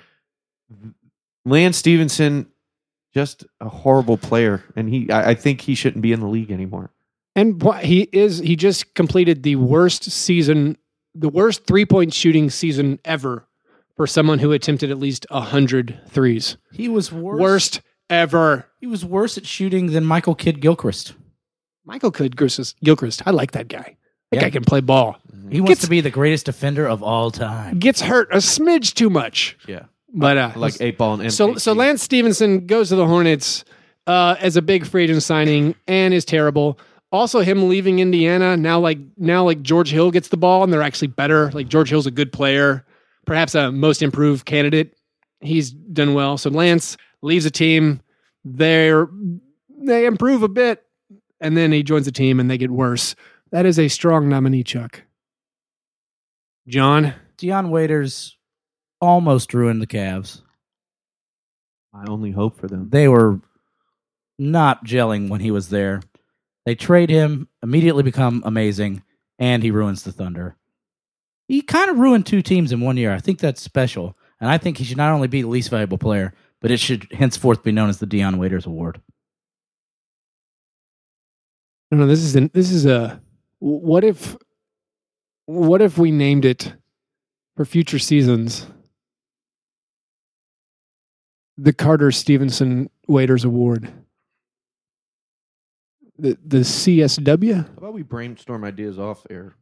Lance Stevenson, just a horrible player, and I think he shouldn't be in the league anymore. And he just completed the worst 3-point shooting season ever for someone who attempted at least 100 threes. He was worst ever. He was worse at shooting than Michael Kidd-Gilchrist. Michael Kidd-Gilchrist, I like that guy. That guy can play ball. He wants to be the greatest defender of all time. Gets hurt a smidge too much. Yeah. But like 8-ball and MKG. So Lance Stevenson goes to the Hornets as a big free agent signing and is terrible. Also, him leaving Indiana now, like George Hill gets the ball and they're actually better. Like George Hill's a good player, perhaps a most improved candidate. He's done well. So Lance leaves the team. They improve a bit, and then he joins the team and they get worse. That is a strong nominee, Chuck. John? Dion Waiters almost ruined the Cavs. My only hope for them. They were not gelling when he was there. They trade him, immediately become amazing, and he ruins the Thunder. He kind of ruined 2 teams in 1 year. I think that's special, and I think he should not only be the least valuable player, but it should henceforth be known as the Dion Waiters Award. No, this is a what if we named it for future seasons the Carter Stevenson Waiters Award. The CSW? How about we brainstorm ideas off air?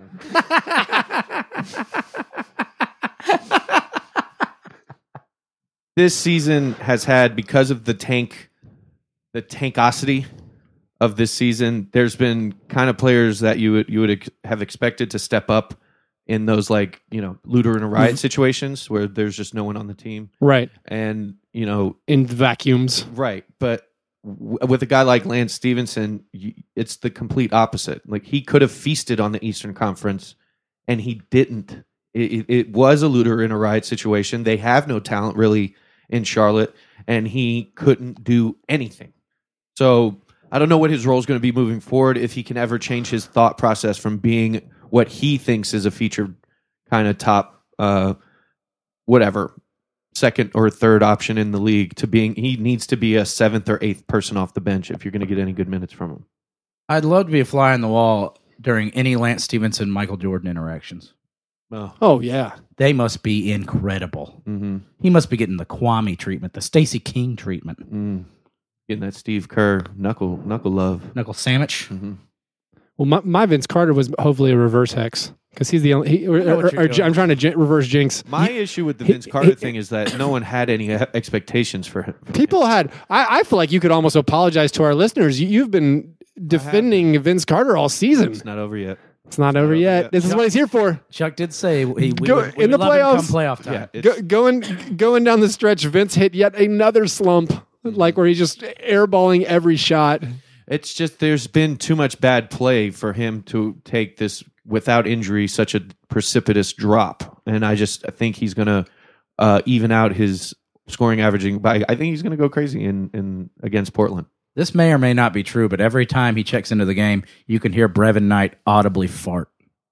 This season has had, because of the tankosity of this season, there's been kind of players that you would have expected to step up in those, like, looter and a riot situations where there's just no one on the team. Right. And, in vacuums. Right. But with a guy like Lance Stevenson, it's the complete opposite. Like, he could have feasted on the Eastern Conference, and he didn't. It was a looter in a riot situation. They have no talent really in Charlotte, and he couldn't do anything. So I don't know what his role is going to be moving forward, if he can ever change his thought process from being what he thinks is a featured kind of top, whatever, second or third option in the league to being he needs to be a seventh or eighth person off the bench if you're going to get any good minutes from him. I'd love to be a fly on the wall during any Lance Stevenson Michael Jordan interactions. Oh yeah. They must be incredible. Mm-hmm. He must be getting the Kwame treatment, the Stacey King treatment. Getting that Steve Kerr knuckle love. Knuckle sandwich. Mm-hmm. Well, my Vince Carter was hopefully a reverse hex because he's the only. I'm trying to reverse jinx. My issue with the Vince Carter thing is that no one had any expectations for him. People had. I feel like you could almost apologize to our listeners. You've been defending Vince Carter all season. It's not over yet. It's not over yet. This is what he's here for. Chuck did say we in the love him playoffs. come playoff time. Yeah, Going down the stretch, Vince hit yet another slump, like where he's just airballing every shot. It's just there's been too much bad play for him to take this without injury, such a precipitous drop. And I think he's going to even out his scoring averaging by. I think he's going to go crazy in against Portland. This may or may not be true, but every time he checks into the game, you can hear Brevin Knight audibly fart.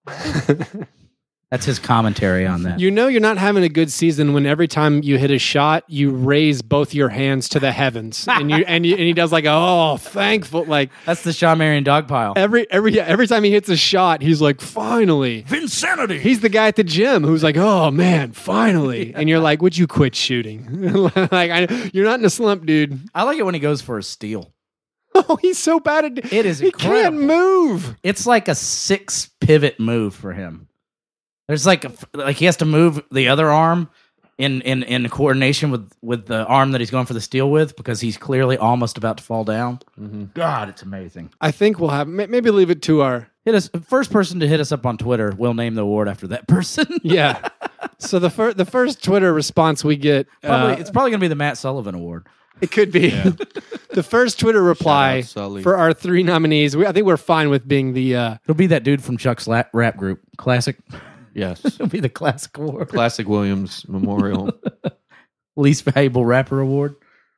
That's his commentary on that. You know you're not having a good season when every time you hit a shot, you raise both your hands to the heavens, and he does like, oh, thankful, like That's the Sean Marion dog pile. every time he hits a shot, he's like, finally. Vinsanity. He's the guy at the gym who's like, oh man, finally, and you're like, would you quit shooting? You're not in a slump, dude. I like it when he goes for a steal. Oh, he's so bad at It is He can't incredible. move. It's like a 6 pivot move for him. There's like he has to move the other arm in coordination with the arm that he's going for the steal with because he's clearly almost about to fall down. Mm-hmm. God, it's amazing. I think we'll have maybe leave it to our Hit us first person to hit us up on Twitter. We'll name the award after that person. yeah. So the first Twitter response we get, It's probably going to be the Matt Sullivan Award. it could be the first Twitter reply Shout out, Sully. for our 3 nominees. I think we're fine with being the. It'll be that dude from Chuck's rap group, Classic. Yes. It'll be the Classic Award, Classic Williams Memorial. least valuable rapper award.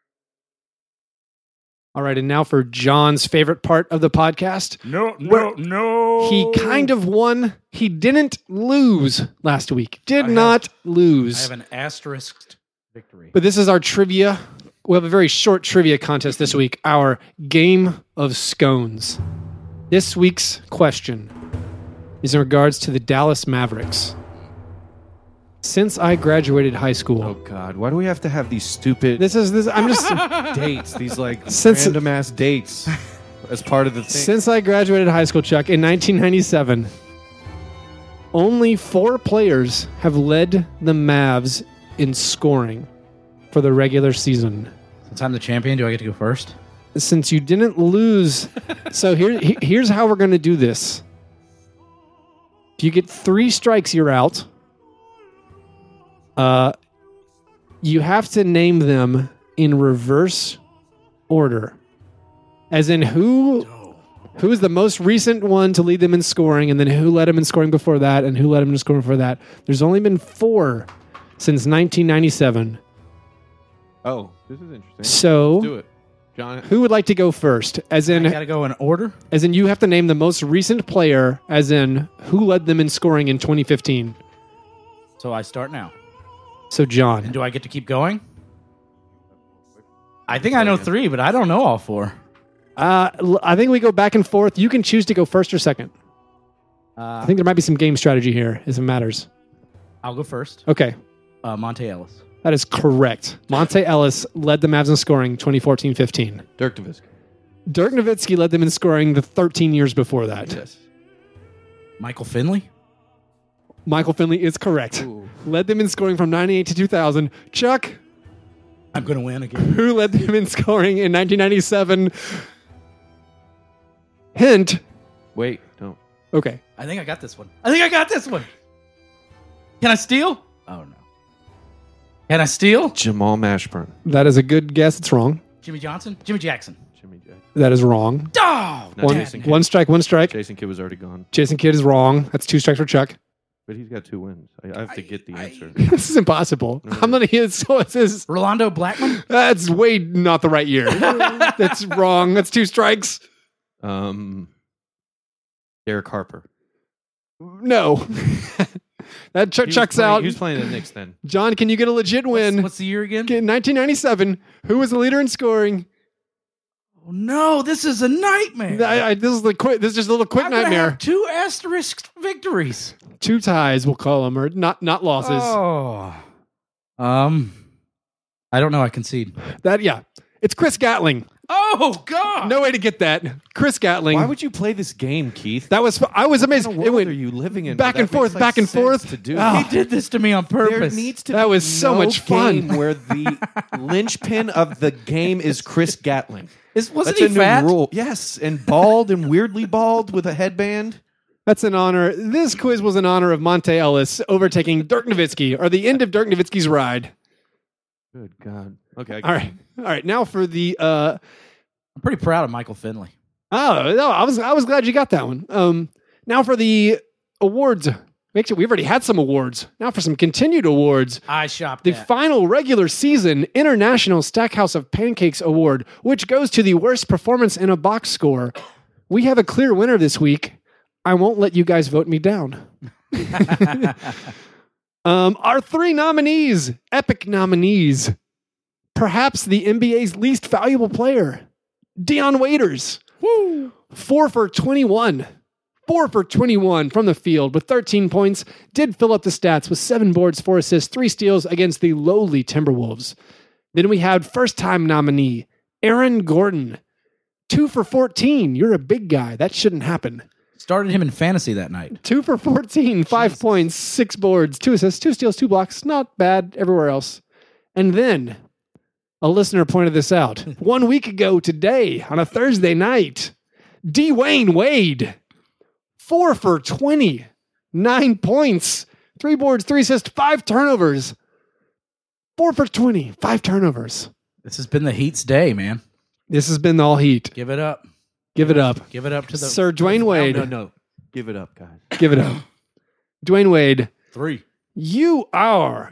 All right, and now for John's favorite part of the podcast. No. He kind of won. He didn't lose last week. Did not lose. I have an asterisked victory. But this is our trivia. We have a very short trivia contest this week. Our game of scones. This week's question is in regards to the Dallas Mavericks. Since I graduated high school, Oh God! Why do we have to have these stupid I'm just dates? These like Since- random ass dates as part of the thing. since I graduated high school, Chuck, in 1997, only 4 players have led the Mavs in scoring for the regular season. Since I'm the champion, do I get to go first? Since you didn't lose, so here's how we're going to do this. If you get 3 strikes, you're out. You have to name them in reverse order, as in who's the most recent one to lead them in scoring, and then who led them in scoring before that, and who led them in scoring before that. There's only been 4 since 1997. Oh, this is interesting. So Let's do it, John. who would like to go first? As I in, got to go in order. you have to name the most recent player, as in who led them in scoring in 2015. So I start now. So John. And do I get to keep going? I think I know 3, but I don't know all 4. I think we go back and forth. You can choose to go first or second. I think there might be some game strategy here, as it matters. I'll go first. Okay, Monte Ellis. that is correct. Monte Ellis led the Mavs in scoring 2014-15. Dirk Nowitzki. Dirk Nowitzki led them in scoring the 13 years before that. Yes. Michael Finley. Michael Finley is correct. Led them in scoring from 98 to 2000. Chuck, I'm going to win again. who led them in scoring in 1997? Hint. Wait, don't. Okay. I think I got this one. Can I steal? Oh, no. Can I steal? Jamal Mashburn. That is a good guess. It's wrong. Jimmy Johnson? Jimmy Jackson. Jimmy Jackson. That is wrong. Oh, No, One, Jason Kidd. one strike, one strike. Jason Kidd was already gone, Jason Kidd is wrong. That's 2 strikes for Chuck. but he's got 2 wins. I have to get the answer. This is impossible. I'm gonna hit. So it says Rolando Blackman? that's way not the right year. That's wrong. That's 2 strikes. Derek Harper. No. That He was checks playing- out. He was playing the Knicks then. John, can you get a legit win? What's the year again? In 1997, who was the leader in scoring? Oh, no, this is a nightmare. This is just a little quick I'm gonna nightmare. have 2 asterisk victories. 2 ties, we'll call them, or not losses. Oh. I don't know. I concede. It's Chris Gatling. Oh, God. No way to get that. Chris Gatling. Why would you play this game, Keith? I was amazed. What It world went are you living in? back where and that makes, forth, back and sense forth. to do. Oh. He did this to me on There purpose. needs to That be was so no much fun. game where the linchpin of the game is Chris Gatling. Wasn't That's he a new fat? rule. Yes, and bald and weirdly bald with a headband. That's an honor. This quiz was in honor of Monte Ellis overtaking Dirk Nowitzki, or the end of Dirk Nowitzki's ride. Good God. Okay. All right. Now for the. I'm pretty proud of Michael Finley. Oh no, I was glad you got that one. Now for the awards. Actually, we've already had some awards. Now for some continued awards. I shopped The that. final regular season International Stackhouse of Pancakes Award, which goes to the worst performance in a box score. We have a clear winner this week. I won't let you guys vote me down. Our 3 nominees, epic nominees. Perhaps the NBA's least valuable player, Dion Waiters. Woo. 4 for 21. 4 for 21 from the field with 13 points. Did fill up the stats with 7 boards, 4 assists, 3 steals against the lowly Timberwolves. Then we had first-time nominee, Aaron Gordon. 2 for 14. You're a big guy. That shouldn't happen. Started him in fantasy that night. 2 for 14, 5 points, 6 boards, 2 assists, 2 steals, 2 blocks. Not bad everywhere else. And then a listener pointed this out. 1 week ago today, on a Thursday night, Dwayne Wade. 4 for 20, 9 points, 3 boards, 3 assists, 5 turnovers. 4 for 20, 5 turnovers. This has been the Heat's day, man. This has been all heat. Give it up. Give it up. Give it up to the Sir Dwayne Wade. No. Give it up, guys. Give it up. Dwayne Wade, 3. you are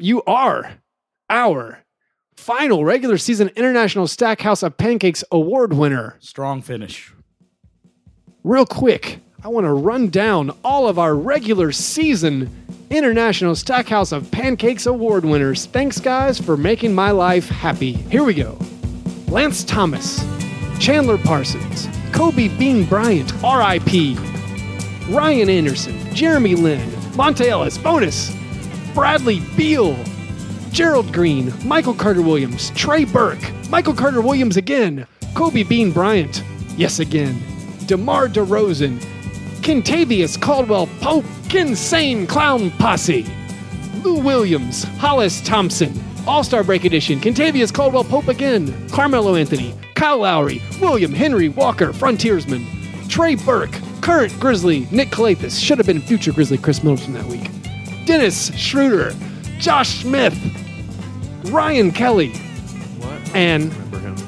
our final regular season International Stackhouse of Pancakes Award winner. Strong finish. Real quick, I want to run down all of our regular season International Stackhouse of Pancakes Award winners. Thanks, guys, for making my life happy. Here we go. Lance Thomas, Chandler Parsons, Kobe Bean Bryant, R.I.P., Ryan Anderson, Jeremy Lin, Monte Ellis, bonus, Bradley Beal, Gerald Green, Michael Carter-Williams, Trey Burke, Michael Carter-Williams again, Kobe Bean Bryant, yes again, DeMar DeRozan, Kentavious Caldwell-Pope, Insane Clown Posse, Lou Williams, Hollis Thompson, All-Star Break Edition, Kentavious Caldwell-Pope again, Carmelo Anthony, Kyle Lowry, William Henry Walker, Frontiersman, Trey Burke, current Grizzly, Nick Calathis, should have been future Grizzly Chris Middleton that week, Dennis Schroeder, Josh Smith, Ryan Kelly, What? and Remember him.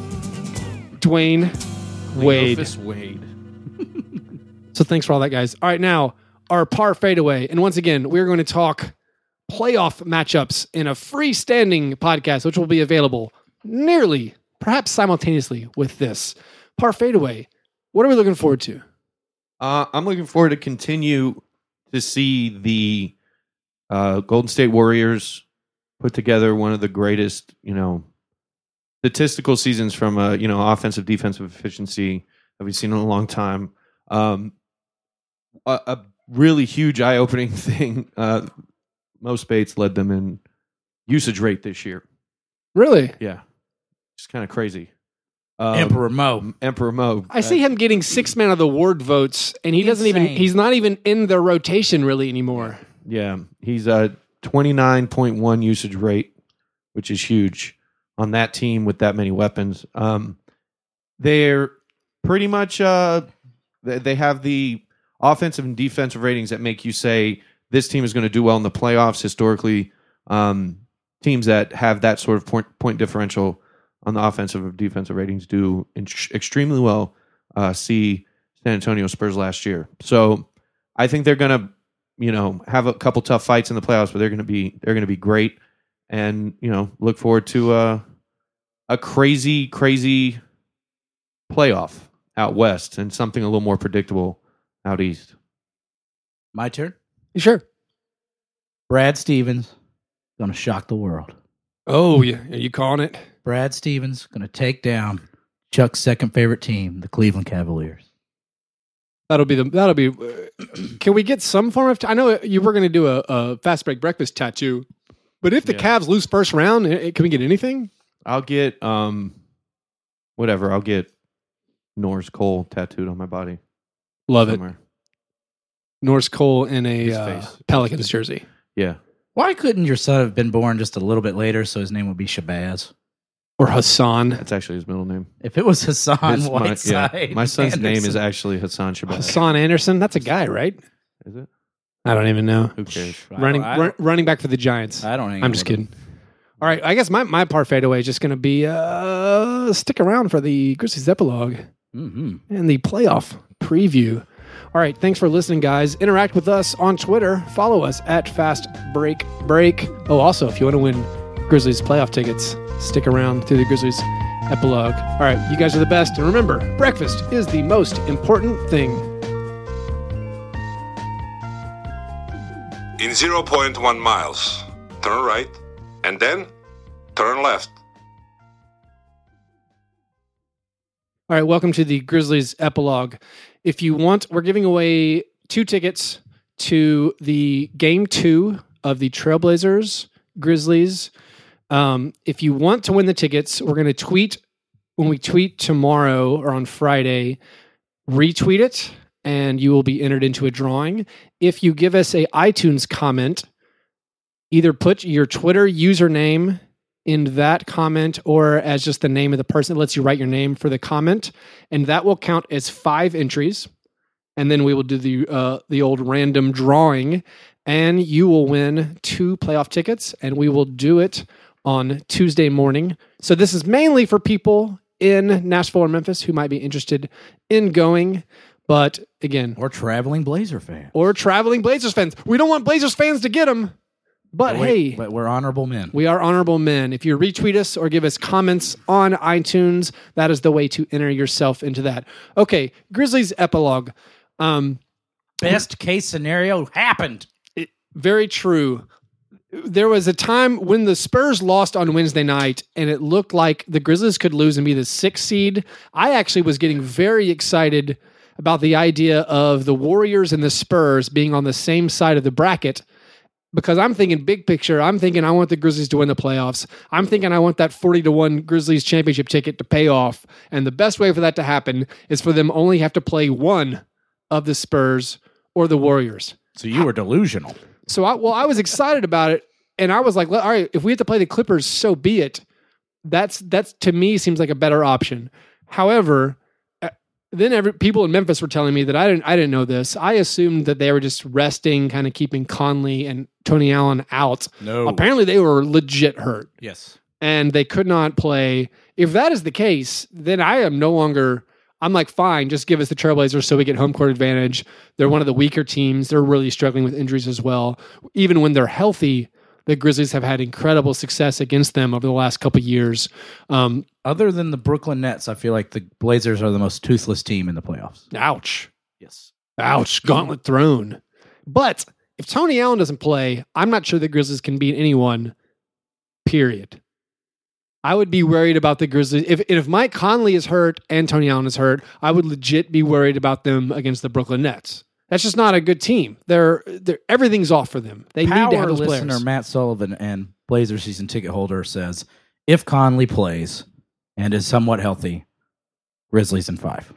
Dwayne Wade. Leofus Wade. So thanks for all that, guys. All right, now our par fadeaway. And once again, we're going to talk playoff matchups in a freestanding podcast, which will be available nearly, perhaps simultaneously with this. Par fadeaway. What are we looking forward to? I'm looking forward to continue to see the Golden State Warriors put together one of the greatest, statistical seasons from offensive defensive efficiency that we've seen in a long time. A really huge eye-opening thing. Mo Spates led them in usage rate this year. Really? Yeah, it's kind of crazy. Emperor Mo. Emperor Mo. I see him getting 6 man of the award votes, and he doesn't even, Insane. he's not even in the rotation really anymore. Yeah, he's a 29.1 usage rate, which is huge on that team with that many weapons. They're pretty much they have the offensive and defensive ratings that make you say this team is going to do well in the playoffs. Historically, teams that have that sort of point differential on the offensive and defensive ratings do extremely well. See San Antonio Spurs last year. So I think they're going to, have a couple tough fights in the playoffs, but they're going to be great. And, look forward to a crazy playoff out west and something a little more predictable out east. My turn. Sure. Brad Stevens going to shock the world. Oh, yeah. Are you calling it? Brad Stevens going to take down Chuck's second favorite team, the Cleveland Cavaliers. That'll be. Can we get some form of? I know you were going to do a fast break breakfast tattoo, but if the Cavs lose first round, can we get anything? I'll get whatever. I'll get Norris Cole tattooed on my body. Love somewhere. it. Norris Cole in His a face. Pelicans jersey. Yeah. Why couldn't your son have been born just a little bit later so his name would be Shabazz? Or Hassan. That's actually his middle name. If it was Hassan His- Whiteside. my son's name is Anderson. actually Hassan Shabazz. Hassan Anderson. That's a guy, right? Is it? I don't even know. Who cares? Running back for the Giants. I don't hang I'm out just with him. kidding. All right, I guess my part fadeaway is just going to be stick around for the Grizzlies epilogue Mm-hmm. and the playoff preview. All right, thanks for listening, guys. Interact with us on Twitter. Follow us at Fast Break Break. Oh, also, if you want to win Grizzlies playoff tickets, stick around through the Grizzlies epilogue. All right, you guys are the best. And remember, breakfast is the most important thing. In 0.1 miles, turn right, and then turn left. All right, welcome to the Grizzlies epilogue. If you want, we're giving away 2 tickets to the Game 2 of the Trailblazers Grizzlies. If you want to win the tickets, we're going to tweet, when we tweet tomorrow or on Friday, retweet it, and you will be entered into a drawing. If you give us a iTunes comment, either put your Twitter username in that comment or as just the name of the person. It lets you write your name for the comment, and that will count as 5 entries. And then we will do the old random drawing, and you will win 2 playoff tickets, and we will do it on Tuesday morning. So this is mainly for people in Nashville or Memphis who might be interested in going. But again, Or traveling Blazer fans. or traveling Blazers fans. We don't want Blazers fans to get them. But hey, But we're honorable men. we are honorable men. If you retweet us or give us comments on iTunes, that is the way to enter yourself into that. Okay, Grizzlies epilogue. Best case scenario happened. Very true. There was a time when the Spurs lost on Wednesday night and it looked like the Grizzlies could lose and be the 6th seed. I actually was getting very excited about the idea of the Warriors and the Spurs being on the same side of the bracket, because I'm thinking big picture. I'm thinking I want the Grizzlies to win the playoffs. I'm thinking I want that 40-1 Grizzlies championship ticket to pay off. And the best way for that to happen is for them only have to play one of the Spurs or the Warriors. So you were delusional. So I was excited about it, and I was like, all right, if we have to play the Clippers, so be it. That's to me seems like a better option. However, then people in Memphis were telling me that I didn't know this. I assumed that they were just resting, kind of keeping Conley and Tony Allen out. No. Apparently they were legit hurt Yes. and they could not play. If that is the case, then I am no longer. I'm like, fine, just give us the Trailblazers so we get home court advantage. They're one of the weaker teams. They're really struggling with injuries as well. Even when they're healthy, the Grizzlies have had incredible success against them over the last couple of years. Other than the Brooklyn Nets, I feel like the Blazers are the most toothless team in the playoffs. Ouch. Yes. Ouch. Gauntlet thrown. But if Tony Allen doesn't play, I'm not sure the Grizzlies can beat anyone, period. I would be worried about the Grizzlies. If Mike Conley is hurt and Tony Allen is hurt, I would legit be worried about them against the Brooklyn Nets. That's just not a good team. They're everything's off for them. They need to have Power those listener players. Matt Sullivan and Blazer season ticket holder says, if Conley plays and is somewhat healthy, Grizzlies in 5.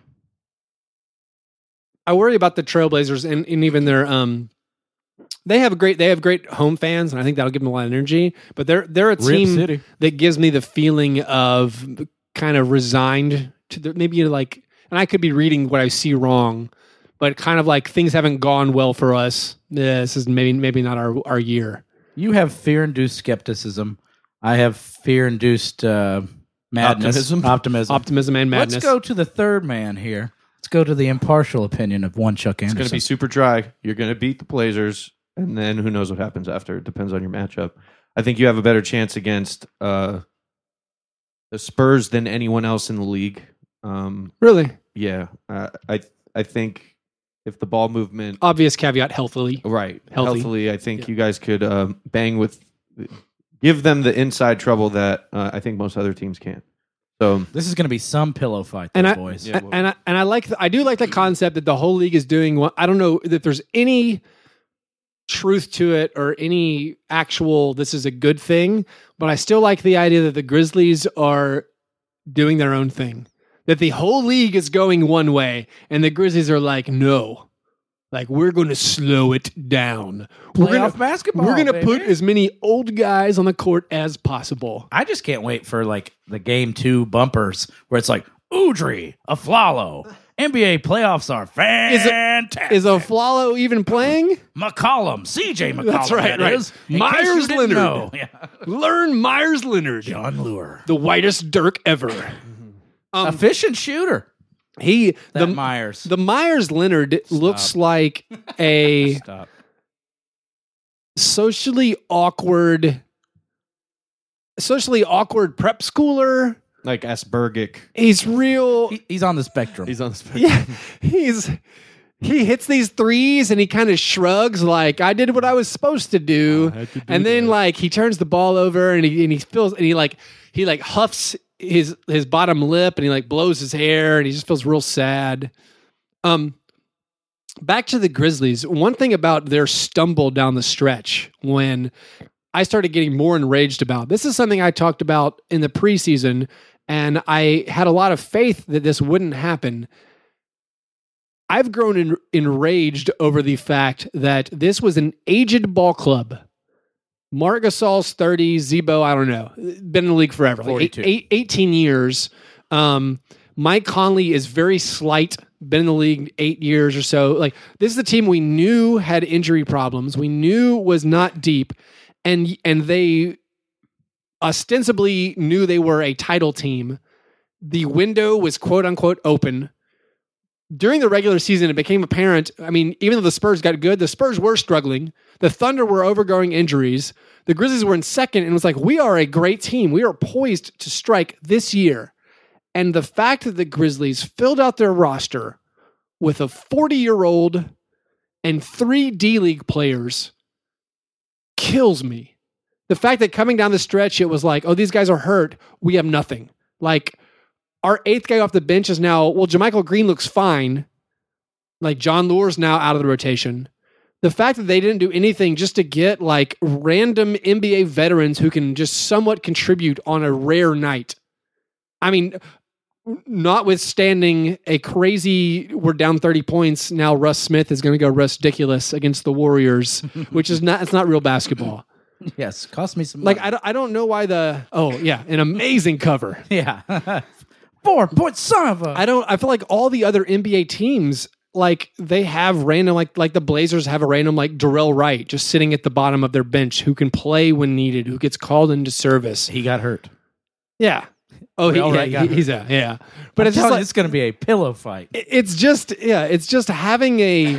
I worry about the Trailblazers and even their they have great home fans, and I think that'll give them a lot of energy. But they're a team City. that gives me the feeling of kind of resigned to maybe like, and I could be reading what I see wrong, but kind of like things haven't gone well for us. This is maybe not our year. You have fear-induced skepticism. I have fear-induced madness. Optimism and madness. Let's go to the third man here. Let's go to the impartial opinion of one Chuck It's Anderson. going to be super dry. You're going to beat the Blazers, and then who knows what happens after. It depends on your matchup. I think you have a better chance against the Spurs than anyone else in the league. Really? Yeah, I think if the ball movement Obvious caveat, healthily. right Healthy. healthily, I think you guys could give them the inside trouble that I think most other teams can't. So This is going to be some pillow fight, And those I- boys. Yeah. And I do like the concept that the whole league is doing. I don't know that there's any truth to it or any actual this is a good thing, but I still like the idea that the Grizzlies are doing their own thing. That the whole league is going one way, and the Grizzlies are like, no, like we're going to slow it down. Playoff basketball, We're going to baby. put as many old guys on the court as possible. I just can't wait for like the game 2 bumpers where it's like Udry, Aflalo. NBA playoffs are fantastic. Is Aflalo even playing? McCollum, CJ McCollum. That's right, that right. is. In case Myers you didn't Leonard. know. Yeah. Learn Myers Leonard, John Lure. the whitest dirk ever. Efficient shooter. He That Myers. the Myers Leonard looks like a Stop. socially awkward prep schooler. like Aspergic, He's real. He's on the spectrum. he's on the spectrum. Yeah, he hits these threes and he kind of shrugs like I did what I was supposed to do, I had to do and then that. like he turns the ball over and he feels and he huffs his bottom lip and he like blows his hair and he just feels real sad. Back to the Grizzlies. One thing about their stumble down the stretch when I started getting more enraged about this is something I talked about in the preseason, and I had a lot of faith that this wouldn't happen. I've grown enraged over the fact that this was an aged ball club. Marc Gasol's 30, Zebo, I don't know, been in the league forever, like 42. 18 years. Mike Conley is very slight, been in the league 8 years or so. Like this is the team we knew had injury problems. We knew was not deep, and they ostensibly knew they were a title team. The window was quote unquote open. During the regular season, it became apparent. I mean, even though the Spurs got good, the Spurs were struggling. The Thunder were overgrowing injuries. The Grizzlies were in second, and it was like, we are a great team. We are poised to strike this year. And the fact that the Grizzlies filled out their roster with a 40-year-old and 3 D-League players kills me. The fact that coming down the stretch, it was like, oh, these guys are hurt. We have nothing. Like, our 8th guy off the bench is now, well, JaMychal Green looks fine. Like, John Lure's now out of the rotation. The fact that they didn't do anything just to get, like, random NBA veterans who can just somewhat contribute on a rare night. I mean, notwithstanding a crazy, we're down 30 points, now Russ Smith is going to go ridiculous against the Warriors, which is not, it's not real basketball. Yes, cost me some Like, money. I don't know why an amazing cover. Yeah. 4 point son of a. I feel like all the other NBA teams, like they have random, like the Blazers have a random like Darrell Wright just sitting at the bottom of their bench who can play when needed, who gets called into service. He got hurt. Yeah. Oh, Darrell Wright got he's out. Yeah. But I'm it's just telling you, like, it's going to be a pillow fight. it's just having a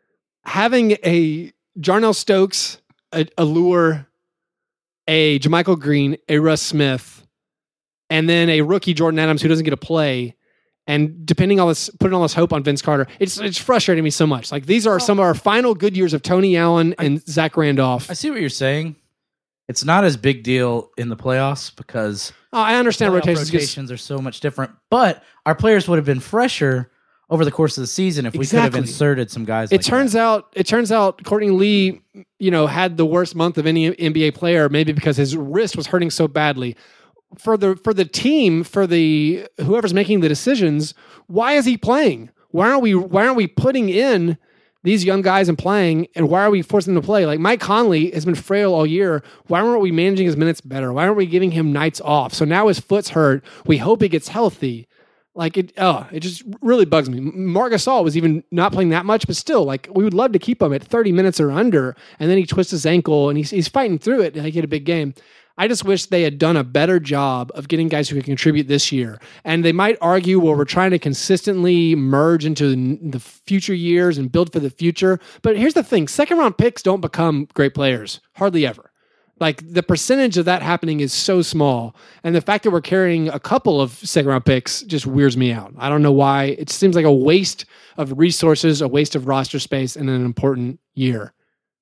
Jarnell Stokes, a Lure, a JaMychal Green, a Russ Smith, and then a rookie Jordan Adams who doesn't get a play, and putting all this hope on Vince Carter. It's frustrating me so much. Like these are some of our final good years of Tony Allen and Zach Randolph. I see what you're saying. It's not as big deal in the playoffs because I understand playoff rotations. are so much different, but our players would have been fresher over the course of the season if we could have Exactly. inserted some guys. It turns out Courtney Lee, had the worst month of any NBA player, maybe because his wrist was hurting so badly. For the team, for the whoever's making the decisions, why is he playing? Why aren't we putting in these young guys and playing, and why are we forcing them to play? Like Mike Conley has been frail all year. Why aren't we managing his minutes better? Why aren't we giving him nights off? So now his foot's hurt. We hope he gets healthy. Like it just really bugs me. Marc Gasol was even not playing that much, but still, like we would love to keep him at 30 minutes or under. And then he twists his ankle and he's fighting through it. And he had a big game. I just wish they had done a better job of getting guys who could contribute this year. And they might argue, well, we're trying to consistently merge into the future years and build for the future. But here's the thing: second round picks don't become great players, hardly ever. Like the percentage of that happening is so small. And the fact that we're carrying a couple of second round picks just weirds me out. I don't know why. It seems like a waste of resources, a waste of roster space in an important year.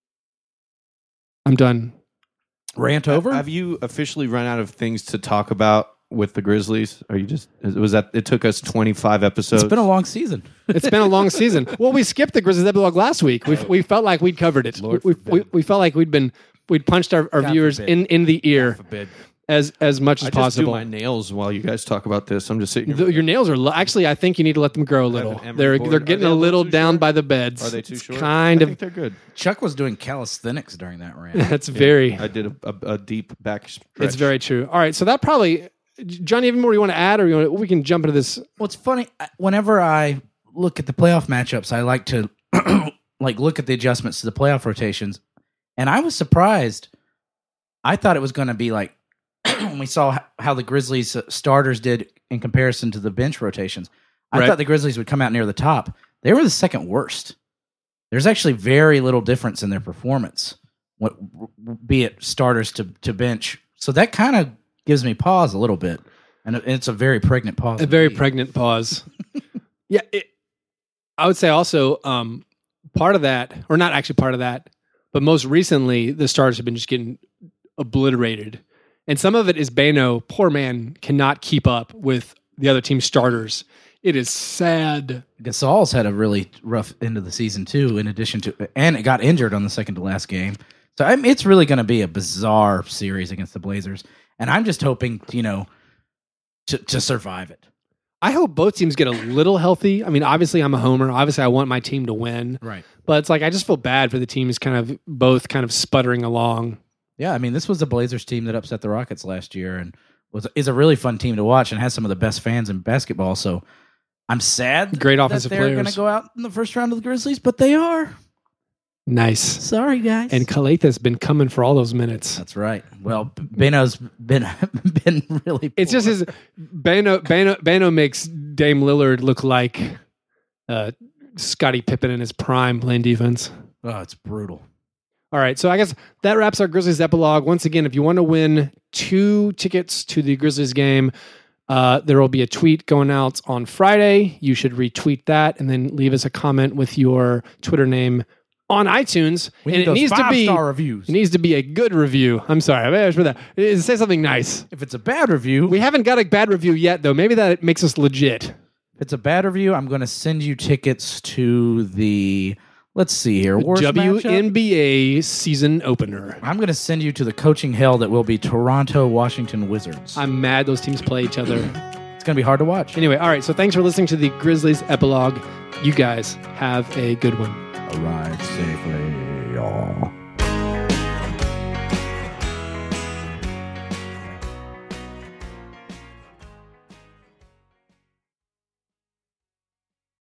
I'm done. Rant over? Have you officially run out of things to talk about with the Grizzlies? Are you just, was that, it took us 25 episodes? It's been a long season. It's been a long season. Well, we skipped the Grizzlies epilogue last week. We felt like we'd covered it. We felt like we'd punched our viewers in the ear as much as I just possible. do my nails while you guys talk about this. I'm just sitting here. Your nails are actually. I think you need to let them grow a little. an emery They're board. getting Are they a little too down short? by the beds. Are they too It's short? Kind I of. think they're good. Chuck was doing calisthenics during that rant. That's very. I did a deep back stretch. It's very true. All right, so that probably. Johnny, even more you want to add, or we can jump into this? Well, it's funny. Whenever I look at the playoff matchups, I like to look at the adjustments to the playoff rotations, and I was surprised. I thought it was going to be like when we saw how the Grizzlies starters did in comparison to the bench rotations. I Right. thought the Grizzlies would come out near the top. They were the second worst. There's actually very little difference in their performance, be it starters to bench. So that kind of gives me pause a little bit, and it's a very pregnant pause. A very indeed. pregnant pause. Yeah, I would say also part of that, or not actually part of that, but most recently the starters have been just getting obliterated, and some of it is Bano. Poor man cannot keep up with the other team's starters. It is sad. Gasol's had a really rough end of the season too. In addition to, and it got injured on the second to last game. So it's really going to be a bizarre series against the Blazers, and I'm just hoping to survive it. I hope both teams get a little healthy. I mean, obviously I'm a homer. Obviously I want my team to win. Right. But it's like I just feel bad for the teams both sputtering along. Yeah, I mean, this was the Blazers team that upset the Rockets last year, and is a really fun team to watch, and has some of the best fans in basketball. So I'm sad. Great offensive that they're going players. to go out in the first round of the Grizzlies, but they are. Nice. Sorry, guys. And Caletha's been coming for all those minutes. That's right. Well, Bano's been really. It's just his Bano makes Dame Lillard look like Scottie Pippen in his prime playing defense. Oh, it's brutal. All right, so I guess that wraps our Grizzlies epilogue. Once again, if you want to win 2 tickets to the Grizzlies game, there will be a tweet going out on Friday. You should retweet that and then leave us a comment with your Twitter name on iTunes. We And need it those needs to be 5-star reviews. It needs to be a good review. I'm sorry, I asked for that. Say something nice. If it's a bad review, We haven't got a bad review yet, though. Maybe that makes us legit. if it's a bad review, I'm going to send you tickets to the. Let's see here. Worst matchup? WNBA season opener. I'm going to send you to the coaching hell that will be Toronto Washington Wizards. I'm mad those teams play each other. It's going to be hard to watch. Anyway, all right. So thanks for listening to the Grizzlies epilogue. You guys have a good one. Arrive safely, y'all.